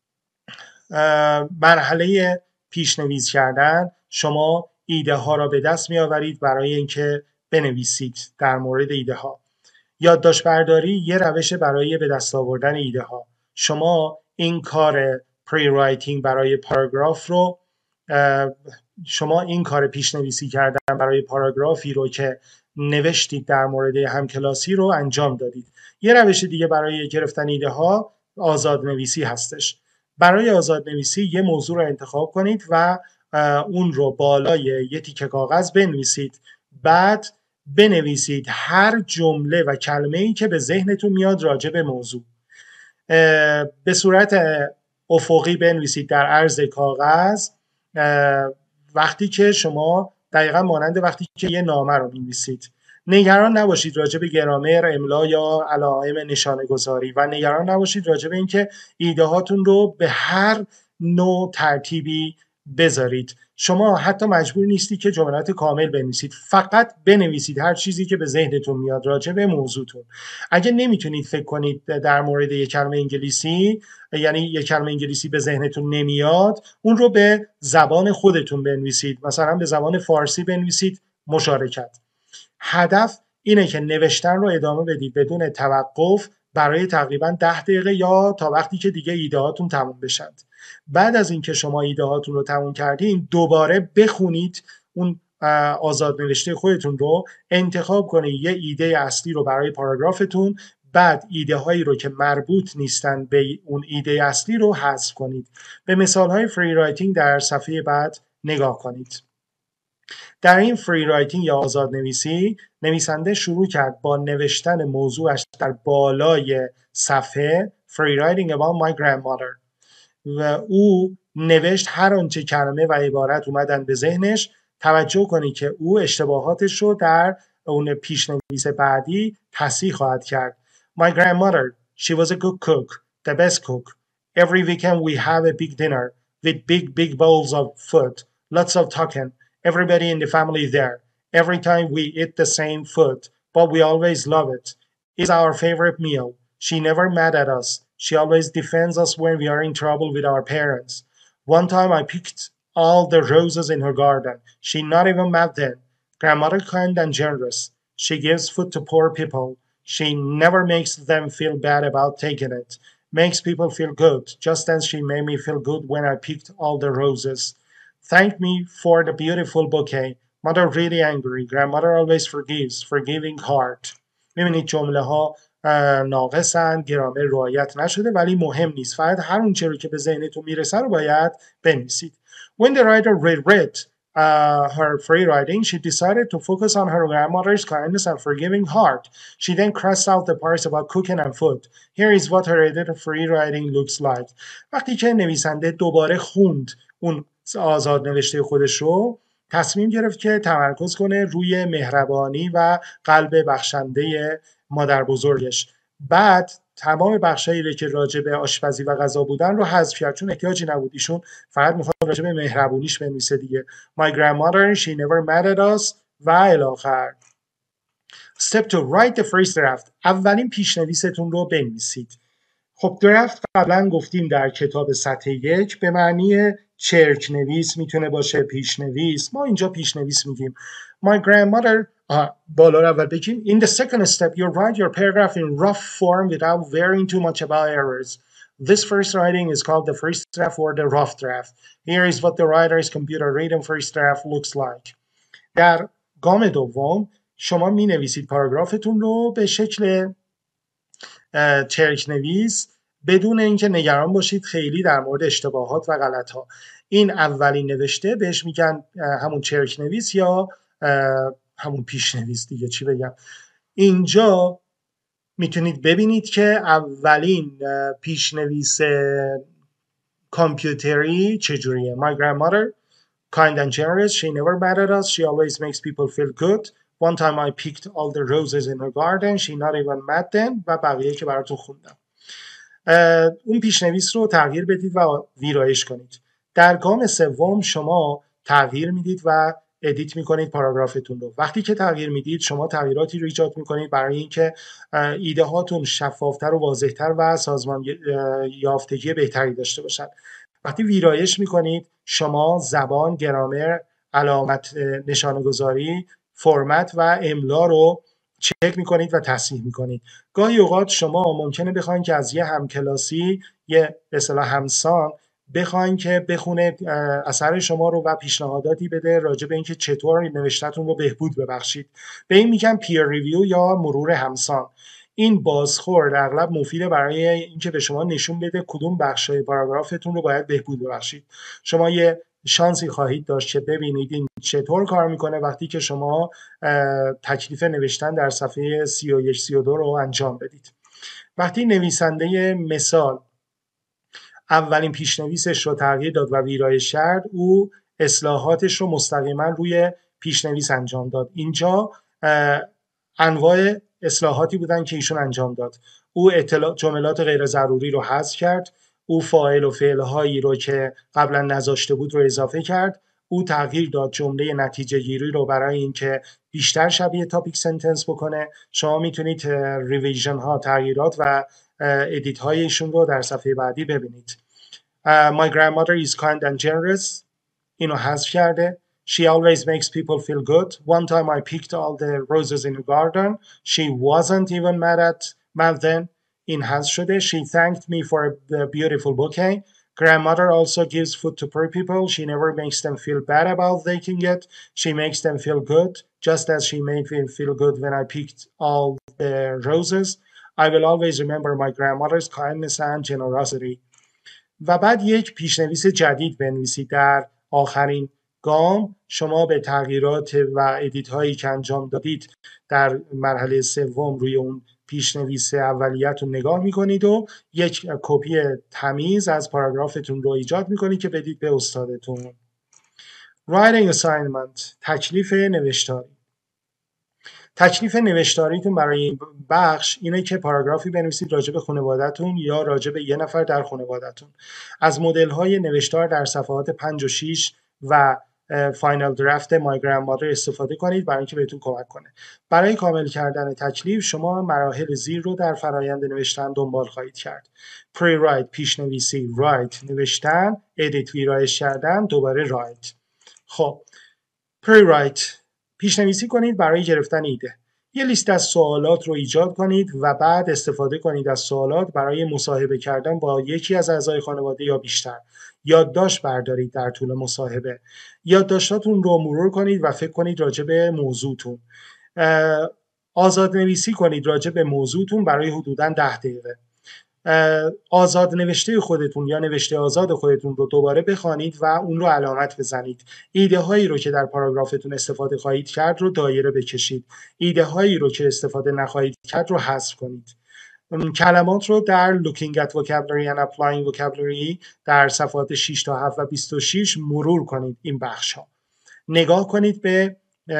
مرحله پیشنویس کردن شما ایده ها را به دست می آورید برای اینکه بنویسید در مورد ایده ها. یادداشت برداری یه روش برای به دست آوردن ایده ها. شما این کار پری رایتینگ برای پاراگراف رو شما این کار پیشنویسی کردن برای پاراگرافی رو که نوشتید در مورد همکلاسی رو انجام دادید. یه روش دیگه برای گرفتن ایده ها آزادنویسی هستش. برای آزادنویسی یه موضوع رو انتخاب کنید و اون رو بالای یه تیکه کاغذ بنویسید. بعد بنویسید هر جمله و کلمه‌ای که به ذهنتون میاد راجع به موضوع. به صورت افقی بنویسید در عرض کاغذ، وقتی که شما دقیقا مانند وقتی که یه نامه رو می‌نویسید. نگران نباشید راجع به گرامر، املا یا علائم نشانه‌گذاری و نگران نباشید راجع به اینکه ایده هاتون رو به هر نوع ترتیبی بذارید. شما حتی مجبور نیستی که جملات کامل بنویسید، فقط بنویسید هر چیزی که به ذهنتون میاد راجع به موضوعتون. اگه نمیتونید فکر کنید در مورد یک کلمه انگلیسی، یعنی یک کلمه انگلیسی به ذهنتون نمیاد، اون رو به زبان خودتون بنویسید، مثلا به زبان فارسی بنویسید مشارکت. هدف اینه که نوشتن رو ادامه بدید بدون توقف برای تقریبا 10 دقیقه یا تا وقتی که دیگه ایده هاتون تموم بشن. بعد از اینکه شما ایده هاتون رو تموم کردین، دوباره بخونید اون آزاد نوشته خودتون رو، انتخاب کنید یه ایده اصلی رو برای پاراگرافتون، بعد ایده هایی رو که مربوط نیستن به اون ایده اصلی رو حذف کنید. به مثال های فری رایتینگ در صفحه بعد نگاه کنید. در این فری رایتینگ یا آزاد نویسی، نویسنده شروع کرد با نوشتن موضوعش در بالای صفحه Free writing about my grandmother و او نوشت هر آنچه کلمه و عبارت اومدن به ذهنش. توجه کنید که او اشتباهاتش رو در اون پیشنویس بعدی تصحیح خواهد کرد. My grandmother, she was a good cook, the best cook. Every weekend we have a big dinner with big bowls of food, lots of talking. Everybody in the family there. Every time we eat the same food, but we always love it. It's our favorite meal. She never mad at us. She always defends us when we are in trouble with our parents. One time I picked all the roses in her garden. She not even mad then. Grandmother kind and generous. She gives food to poor people. She never makes them feel bad about taking it. Makes people feel good, just as she made me feel good when I picked all the roses. Thank me for the beautiful bouquet. Mother really angry. Grandmother always forgives. Forgiving heart. می‌بینید جمله ها ناقصن، گرامر رعایت نشده، ولی مهم نیست. فقط هر اون چیزی که به ذهنتون میرسه رو باید بنویسید. When the writer read her free writing, she decided to focus on her grandmother's kindness and forgiving heart. She then crossed out the parts about cooking and food. Here is what her edited free writing looks like. وقتی که نویسنده دوباره خوند اون آزاد نوشته خودش رو، تصمیم گرفت که تمرکز کنه روی مهربانی و قلب بخشنده مادر بزرگش. بعد تمام بخشایی رو که راجع به آشپزی و غذا بودن رو حذف کرد، چون احتیاجی نبود. ایشون فقط میخواد راجع به مهربونیش بنویسه دیگه. My grandmother, she never mad at us و الی آخر. Step 2. Write the first draft. اولین پیشنویستون رو بنویسید. خب درفت قبلا گفتیم در کتاب سطح 1 به معنی چرکنویس میتونه باشه، پیشنویس. ما اینجا پیشنویس میگیم. My grandmother بالا رو اول بگیم. In the second step, you write your paragraph in rough form without worrying too much about errors. This first writing is called the first draft or the rough draft. Here is what the writer's computer written first draft looks like. در گام دوم شما می نویسید پاراگرافتون رو به شکل چرکنویس بدون اینکه نگران باشید خیلی در مورد اشتباهات و غلط‌ها. این اولین نوشته بهش میگن همون چرکنویس یا همون پیشنویس دیگه، چی بگم. اینجا میتونید ببینید که اولین پیشنویس کامپیوتری چجوریه. My grandmother, kind and generous, she never mad at us, she always makes people feel good. One time I picked all the roses in her garden, she not even mad then و بقیه که براتون خوندم. اون پیشنویس رو تغییر بدید و ویرایش کنید. در گام سوم شما تغییر میدید و ادیت میکنید پاراگرافتون رو. وقتی که تغییر میدید شما تغییراتی رو ایجاد میکنید برای اینکه ایده هاتون شفافتر و واضحتر و سازمان یافتگی بهتری داشته باشن. وقتی ویرایش میکنید شما زبان، گرامر، علامت نشانه‌گذاری، فرمت و املا رو چک میکنید و تصحیح میکنید. گاهی اوقات شما ممکنه بخواید که از یه همکلاسی، یه به اصطلاح همسان، بخواید که بخونه اثر شما رو و پیشنهاداتی بده راجع به اینکه چطور نوشته‌تون رو بهبود ببخشید. به این میگن پیر ریویو یا مرور همسان. این بازخورد اغلب مفیده برای اینکه به شما نشون بده کدوم بخشای پاراگرافتون رو باید بهبود ببخشید. شما یه شانسی خواهید داشت که ببینید این چطور کار میکنه وقتی که شما تکلیف نوشتن در صفحه 31 32 رو انجام بدید. وقتی نویسنده مثال اولین پیشنویسش رو تغییر داد و ویرایش کرد، او اصلاحاتش رو مستقیما روی پیشنویس انجام داد. اینجا انواع اصلاحاتی بودن که ایشون انجام داد. او جملات غیر ضروری رو حذف کرد. او فاعل و فعلهایی رو که قبلا نذاشته بود رو اضافه کرد. او تغییر داد جمله نتیجه گیری رو برای اینکه بیشتر شبیه تاپیک سنتنس بکنه. شما میتونید ریویژن ها، تغییرات و ادیت هایشون رو در صفحه بعدی ببینید. My grandmother is kind and generous. اینو حذف کرده. She always makes people feel good. One time I picked all the roses in the garden. She wasn't even mad then. این حذف شده. She thanked me for a beautiful bouquet. Grandmother also gives food to poor people. She never makes them feel bad about taking it. She makes them feel good, just as she made me feel good when I picked all the roses. I will always remember my grandmother's kindness and generosity. و بعد یک پیشنویس جدید بنویسید. در آخرین گام شما به تغییرات و ادیت هایی که انجام دادید در مرحله سوم روی اون پیشنویس اولیه‌تون نگاه میکنید و یک کپی تمیز از پاراگرافتون رو ایجاد میکنید که بدید به استادتون. Writing assignment، تکلیف نوشتاری. تکلیف نوشتاریتون برای این بخش اینه که پاراگرافی بنویسید راجع به خانواده‌تون یا راجع به یه نفر در خانواده‌تون. از مدل‌های نوشتار در صفحات 5 و 6 و فاینال درافت مای گرندمادر استفاده کنید برای اینکه بهتون کمک کنه. برای کامل کردن تکلیف شما مراحل زیر رو در فرایند نوشتن دنبال خواهید کرد. پری رایت، پیش‌نویسی، رایت نوشتن، ادیت ویرایش کردن، دوباره رایت. خب پری رایت، پیش‌نویسی کنید برای گرفتن ایده. یه لیست از سوالات رو ایجاد کنید و بعد استفاده کنید از سوالات برای مصاحبه کردن با یکی از اعضای خانواده یا بیشتر. یادداشت بردارید در طول مصاحبه. یادداشتاتون رو مرور کنید و فکر کنید راجع به موضوعتون. آزاد نویسی کنید راجع به موضوعتون برای حدوداً 10 دقیقه. آزاد نوشته خودتون یا نوشته آزاد خودتون رو دوباره بخوانید و اون رو علامت بزنید. ایده هایی رو که در پاراگرافتون استفاده خواهید کرد رو دایره بکشید. ایده هایی رو که استفاده نخواهید کرد رو حذف کنید. کلمات رو در Looking at Vocabulary and Applying Vocabulary در صفحات 6 تا 7 و 26 مرور کنید. این بخش ها نگاه کنید به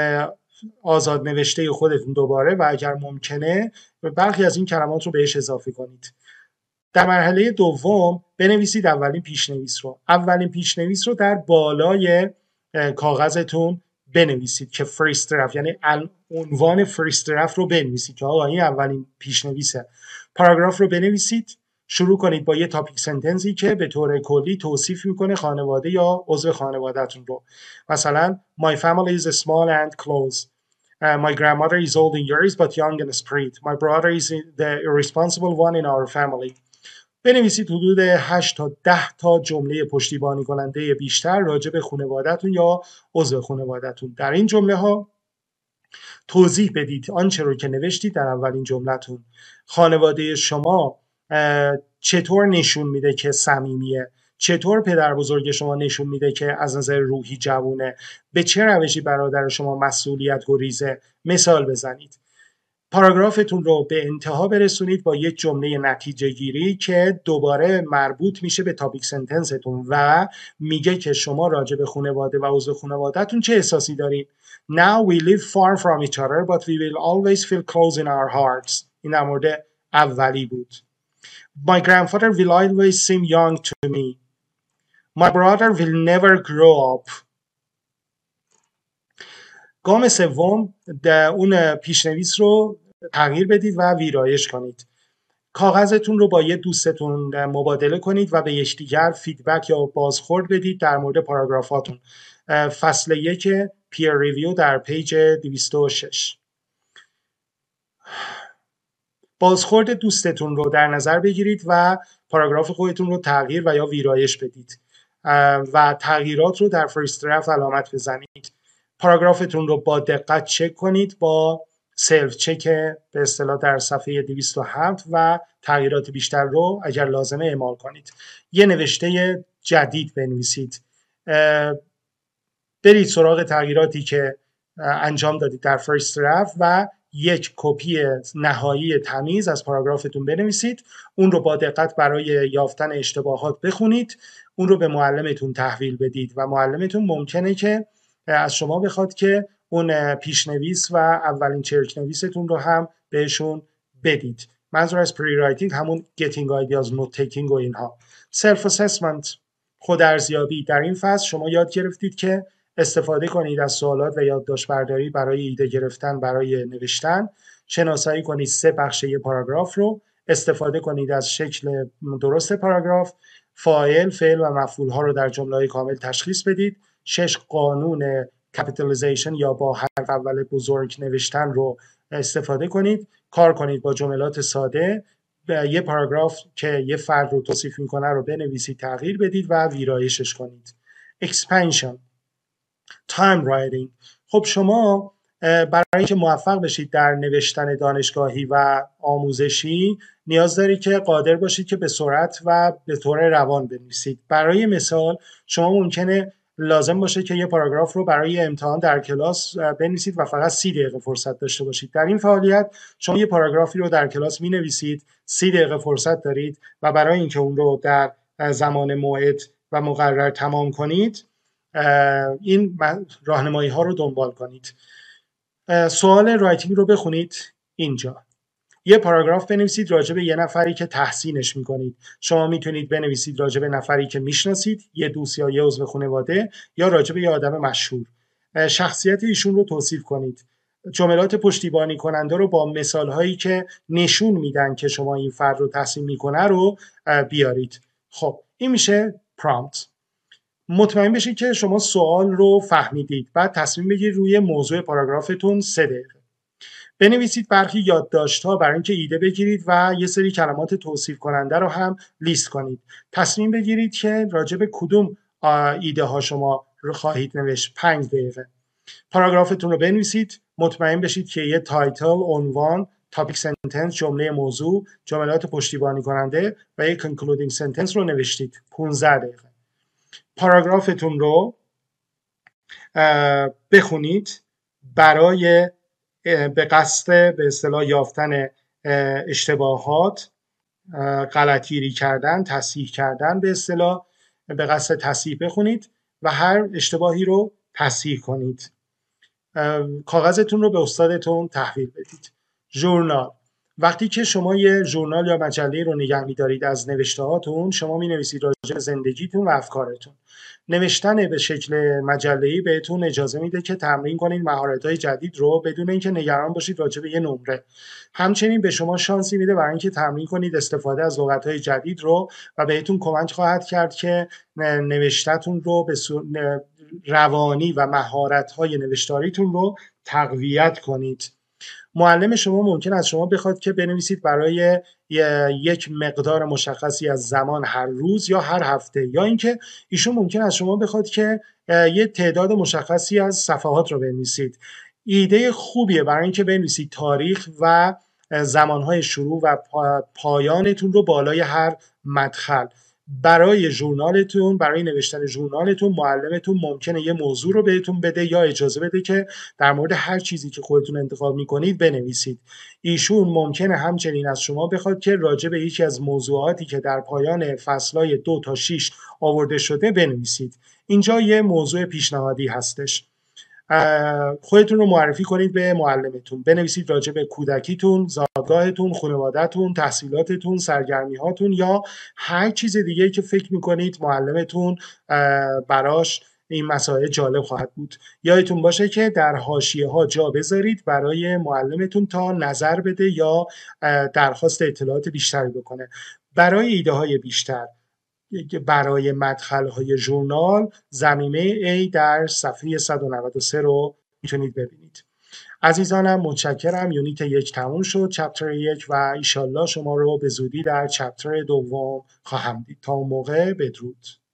آزاد نوشته خودتون دوباره و اگر ممکنه برخی از این کلمات رو بهش اضافه کنید. در مرحله دوم بنویسید اولین پیشنویس رو. اولین پیشنویس رو در بالای کاغذتون بنویسید که فریست درافت، یعنی عنوان فریست درافت رو بنویسید که آقا این اولین پیشنویسه. پاراگراف رو بنویسید. شروع کنید با یه تاپیک سنتنسی که به طور کلی توصیف میکنه خانواده یا عضو خانواده‌تون رو. مثلا My family is small and close. My grandmother is old in years but young in spirit. My brother is the irresponsible one in our family. بنویسید حدود 8 تا 10 تا جمله پشتیبانی کننده بیشتر راجع به خانواده‌تون یا عضو خانواده‌تون. در این جمله ها توضیح بدید آنچه رو که نوشتید در اولین جمله‌تون. خانواده شما چطور نشون میده که صمیمیه؟ چطور پدر بزرگ شما نشون میده که از نظر روحی جوونه؟ به چه روشی برادر شما مسئولیت گریزه؟ مثال بزنید. پاراگرافتون رو به انتها برسونید با یک جمله نتیجه گیری که دوباره مربوط میشه به تاپیک سنتنستون و میگه که شما راجع به خانواده و عضو خانواده‌تون چه احساسی دارید. Now we live far from each other but we will always feel close in our hearts. این در مورد اولی بود. My grandfather will always seem young to me. My brother will never grow up. گام سوم اون پیشنویس رو تغییر بدید و ویرایش کنید. کاغذتون رو با یه دوستتون مبادله کنید و به یکدیگر فیدبک یا بازخورد بدید در مورد پاراگرافاتون. فصل 1 پیر ریویو در پیج 206. بازخورد دوستتون رو در نظر بگیرید و پاراگراف خودتون رو تغییر و یا ویرایش بدید و تغییرات رو در فریست درافت علامت بزنید. پاراگرافتون رو با دقت چک کنید با سلف چک به اصطلاح در صفحه 207 و تغییرات بیشتر رو اگر لازمه اعمال کنید. یه نوشته جدید بنویسید. برید سراغ تغییراتی که انجام دادید در فریست درافت و یک کپی نهایی تمیز از پاراگرافتون بنویسید. اون رو با دقت برای یافتن اشتباهات بخونید. اون رو به معلمتون تحویل بدید و معلمتون ممکنه که از شما بخواد که اون پیشنویس و اولین چرک نویستون رو هم بهشون بدید. منظور از پری رایتینگ همون getting ideas note taking و اینها. سلف اسسمنت، خودارزیابی. در این فصل شما یاد گرفتید که استفاده کنید از سوالات و یادداشت برداری برای ایده گرفتن، برای نوشتن. شناسایی کنید 3 بخش یه پاراگراف رو. استفاده کنید از شکل درست پاراگراف. فاعل، فعل و مفعول ها رو در جمله کامل تشخیص بدید. 6 قانون کپیتالیزیشن یا با حرف اول بزرگ نوشتن رو استفاده کنید. کار کنید با جملات ساده. یه پاراگراف که یه فرد رو توصیف میکنه رو بنویسید، تغییر بدید و ویرایشش کنید. expansion، time writing. خب شما برای اینکه موفق بشید در نوشتن دانشگاهی و آموزشی نیاز دارید که قادر باشید که به سرعت و به طور روان بنویسید. برای مثال شما ممکنه لازم باشه که یه پاراگراف رو برای امتحان در کلاس بنویسید و فقط 30 دقیقه فرصت داشته باشید. در این فعالیت شما یه پاراگرافی رو در کلاس می‌نویسید، 30 دقیقه فرصت دارید و برای اینکه اون رو در زمان موعد و مقرر تمام کنید این راهنمایی ها رو دنبال کنید. سوال رایتینگ رو بخونید اینجا. یه پاراگراف بنویسید راجع به یه نفری که تحسینش میکنید. شما میتونید بنویسید راجع به نفری که میشناسید، یه دوست یا یه عضو خانواده، یا راجع به یه آدم مشهور. شخصیت ایشون رو توصیف کنید. جملات پشتیبانی کننده رو با مثال هایی که نشون میدن که شما این فرد رو تحسین میکنه رو بیارید. خب این میشه پرامپت. مطمئن بشید که شما سوال رو فهمیدید. بعد تصمیم بگیرید روی موضوع پاراگرافتون 3 دقیقه بنویسید برخی یادداشت‌ها برای اینکه ایده بگیرید و یه سری کلمات توصیف کننده رو هم لیست کنید. تصمیم بگیرید که راجع به کدوم ایده ها شما رو خواهید نوشت. 5 دقیقه. پاراگرافتون رو بنویسید. مطمئن بشید که یه تایتل، عنوان، تاپیک سنتنس، جمله موضوع، جملات پشتیبانی کننده و یه کنکلودینگ سنتنس رو نوشتید. 15 دقیقه. پاراگرافتون رو بخونید برای به قصد به اصطلاح یافتن اشتباهات، غلطگیری کردن، تصحیح کردن، به اصطلاح به قصد تصحیح بخونید و هر اشتباهی رو تصحیح کنید. کاغذتون رو به استادتون تحویل بدید. ژورنال. وقتی که شما یه ژورنال یا مجله رو نگه می‌دارید از نوشته‌هاتون، شما می‌نویسید راجع به زندگیتون و افکارتون. نوشتن به شکل مجله‌ای بهتون اجازه میده که تمرین کنید مهارت‌های جدید رو بدون اینکه نگران باشید راجع به یه نمره. همچنین به شما شانسی میده برای اینکه تمرین کنید استفاده از لغت‌های جدید رو و بهتون کمک خواهد کرد که نوشته‌تون رو به روانی و مهارت‌های نوشتاریتون رو تقویت کنید. معلم شما ممکن از شما بخواد که بنویسید برای یک مقدار مشخصی از زمان هر روز یا هر هفته، یا اینکه ایشون ممکن از شما بخواد که یه تعداد مشخصی از صفحات رو بنویسید. ایده خوبیه برای اینکه بنویسید تاریخ و زمانهای شروع و پایانتون رو بالای هر مدخل. برای ژورنالتون، برای نوشتن ژورنالتون معلمتون ممکنه یه موضوع رو بهتون بده یا اجازه بده که در مورد هر چیزی که خودتون انتخاب میکنید بنویسید. ایشون ممکنه همچنین از شما بخواد که راجع به یکی از موضوعاتی که در پایان فصلهای 2 تا 6 آورده شده بنویسید. اینجا یه موضوع پیشنهادی هستش. خودتون رو معرفی کنید به معلمتون. بنویسید راجع به کودکیتون، زادگاهتون، خانواده‌تون، تحصیلاتتون، سرگرمی‌هاتون یا هر چیز دیگه‌ای که فکر می‌کنید معلمتون براش این مسائل جالب خواهد بود. یادتون باشه که در حاشیه‌ها جا بذارید برای معلمتون تا نظر بده یا درخواست اطلاعات بیشتری بکنه. برای ایده‌های بیشتر برای مدخل‌های ژورنال ضمیمه A در صفحه 193 رو میتونید ببینید. عزیزانم متشکرم. یونیت 1 تموم شد، چپتر 1 و ایشالله شما رو به زودی در چپتر 2 خواهم دید. تا اون موقع بدرود.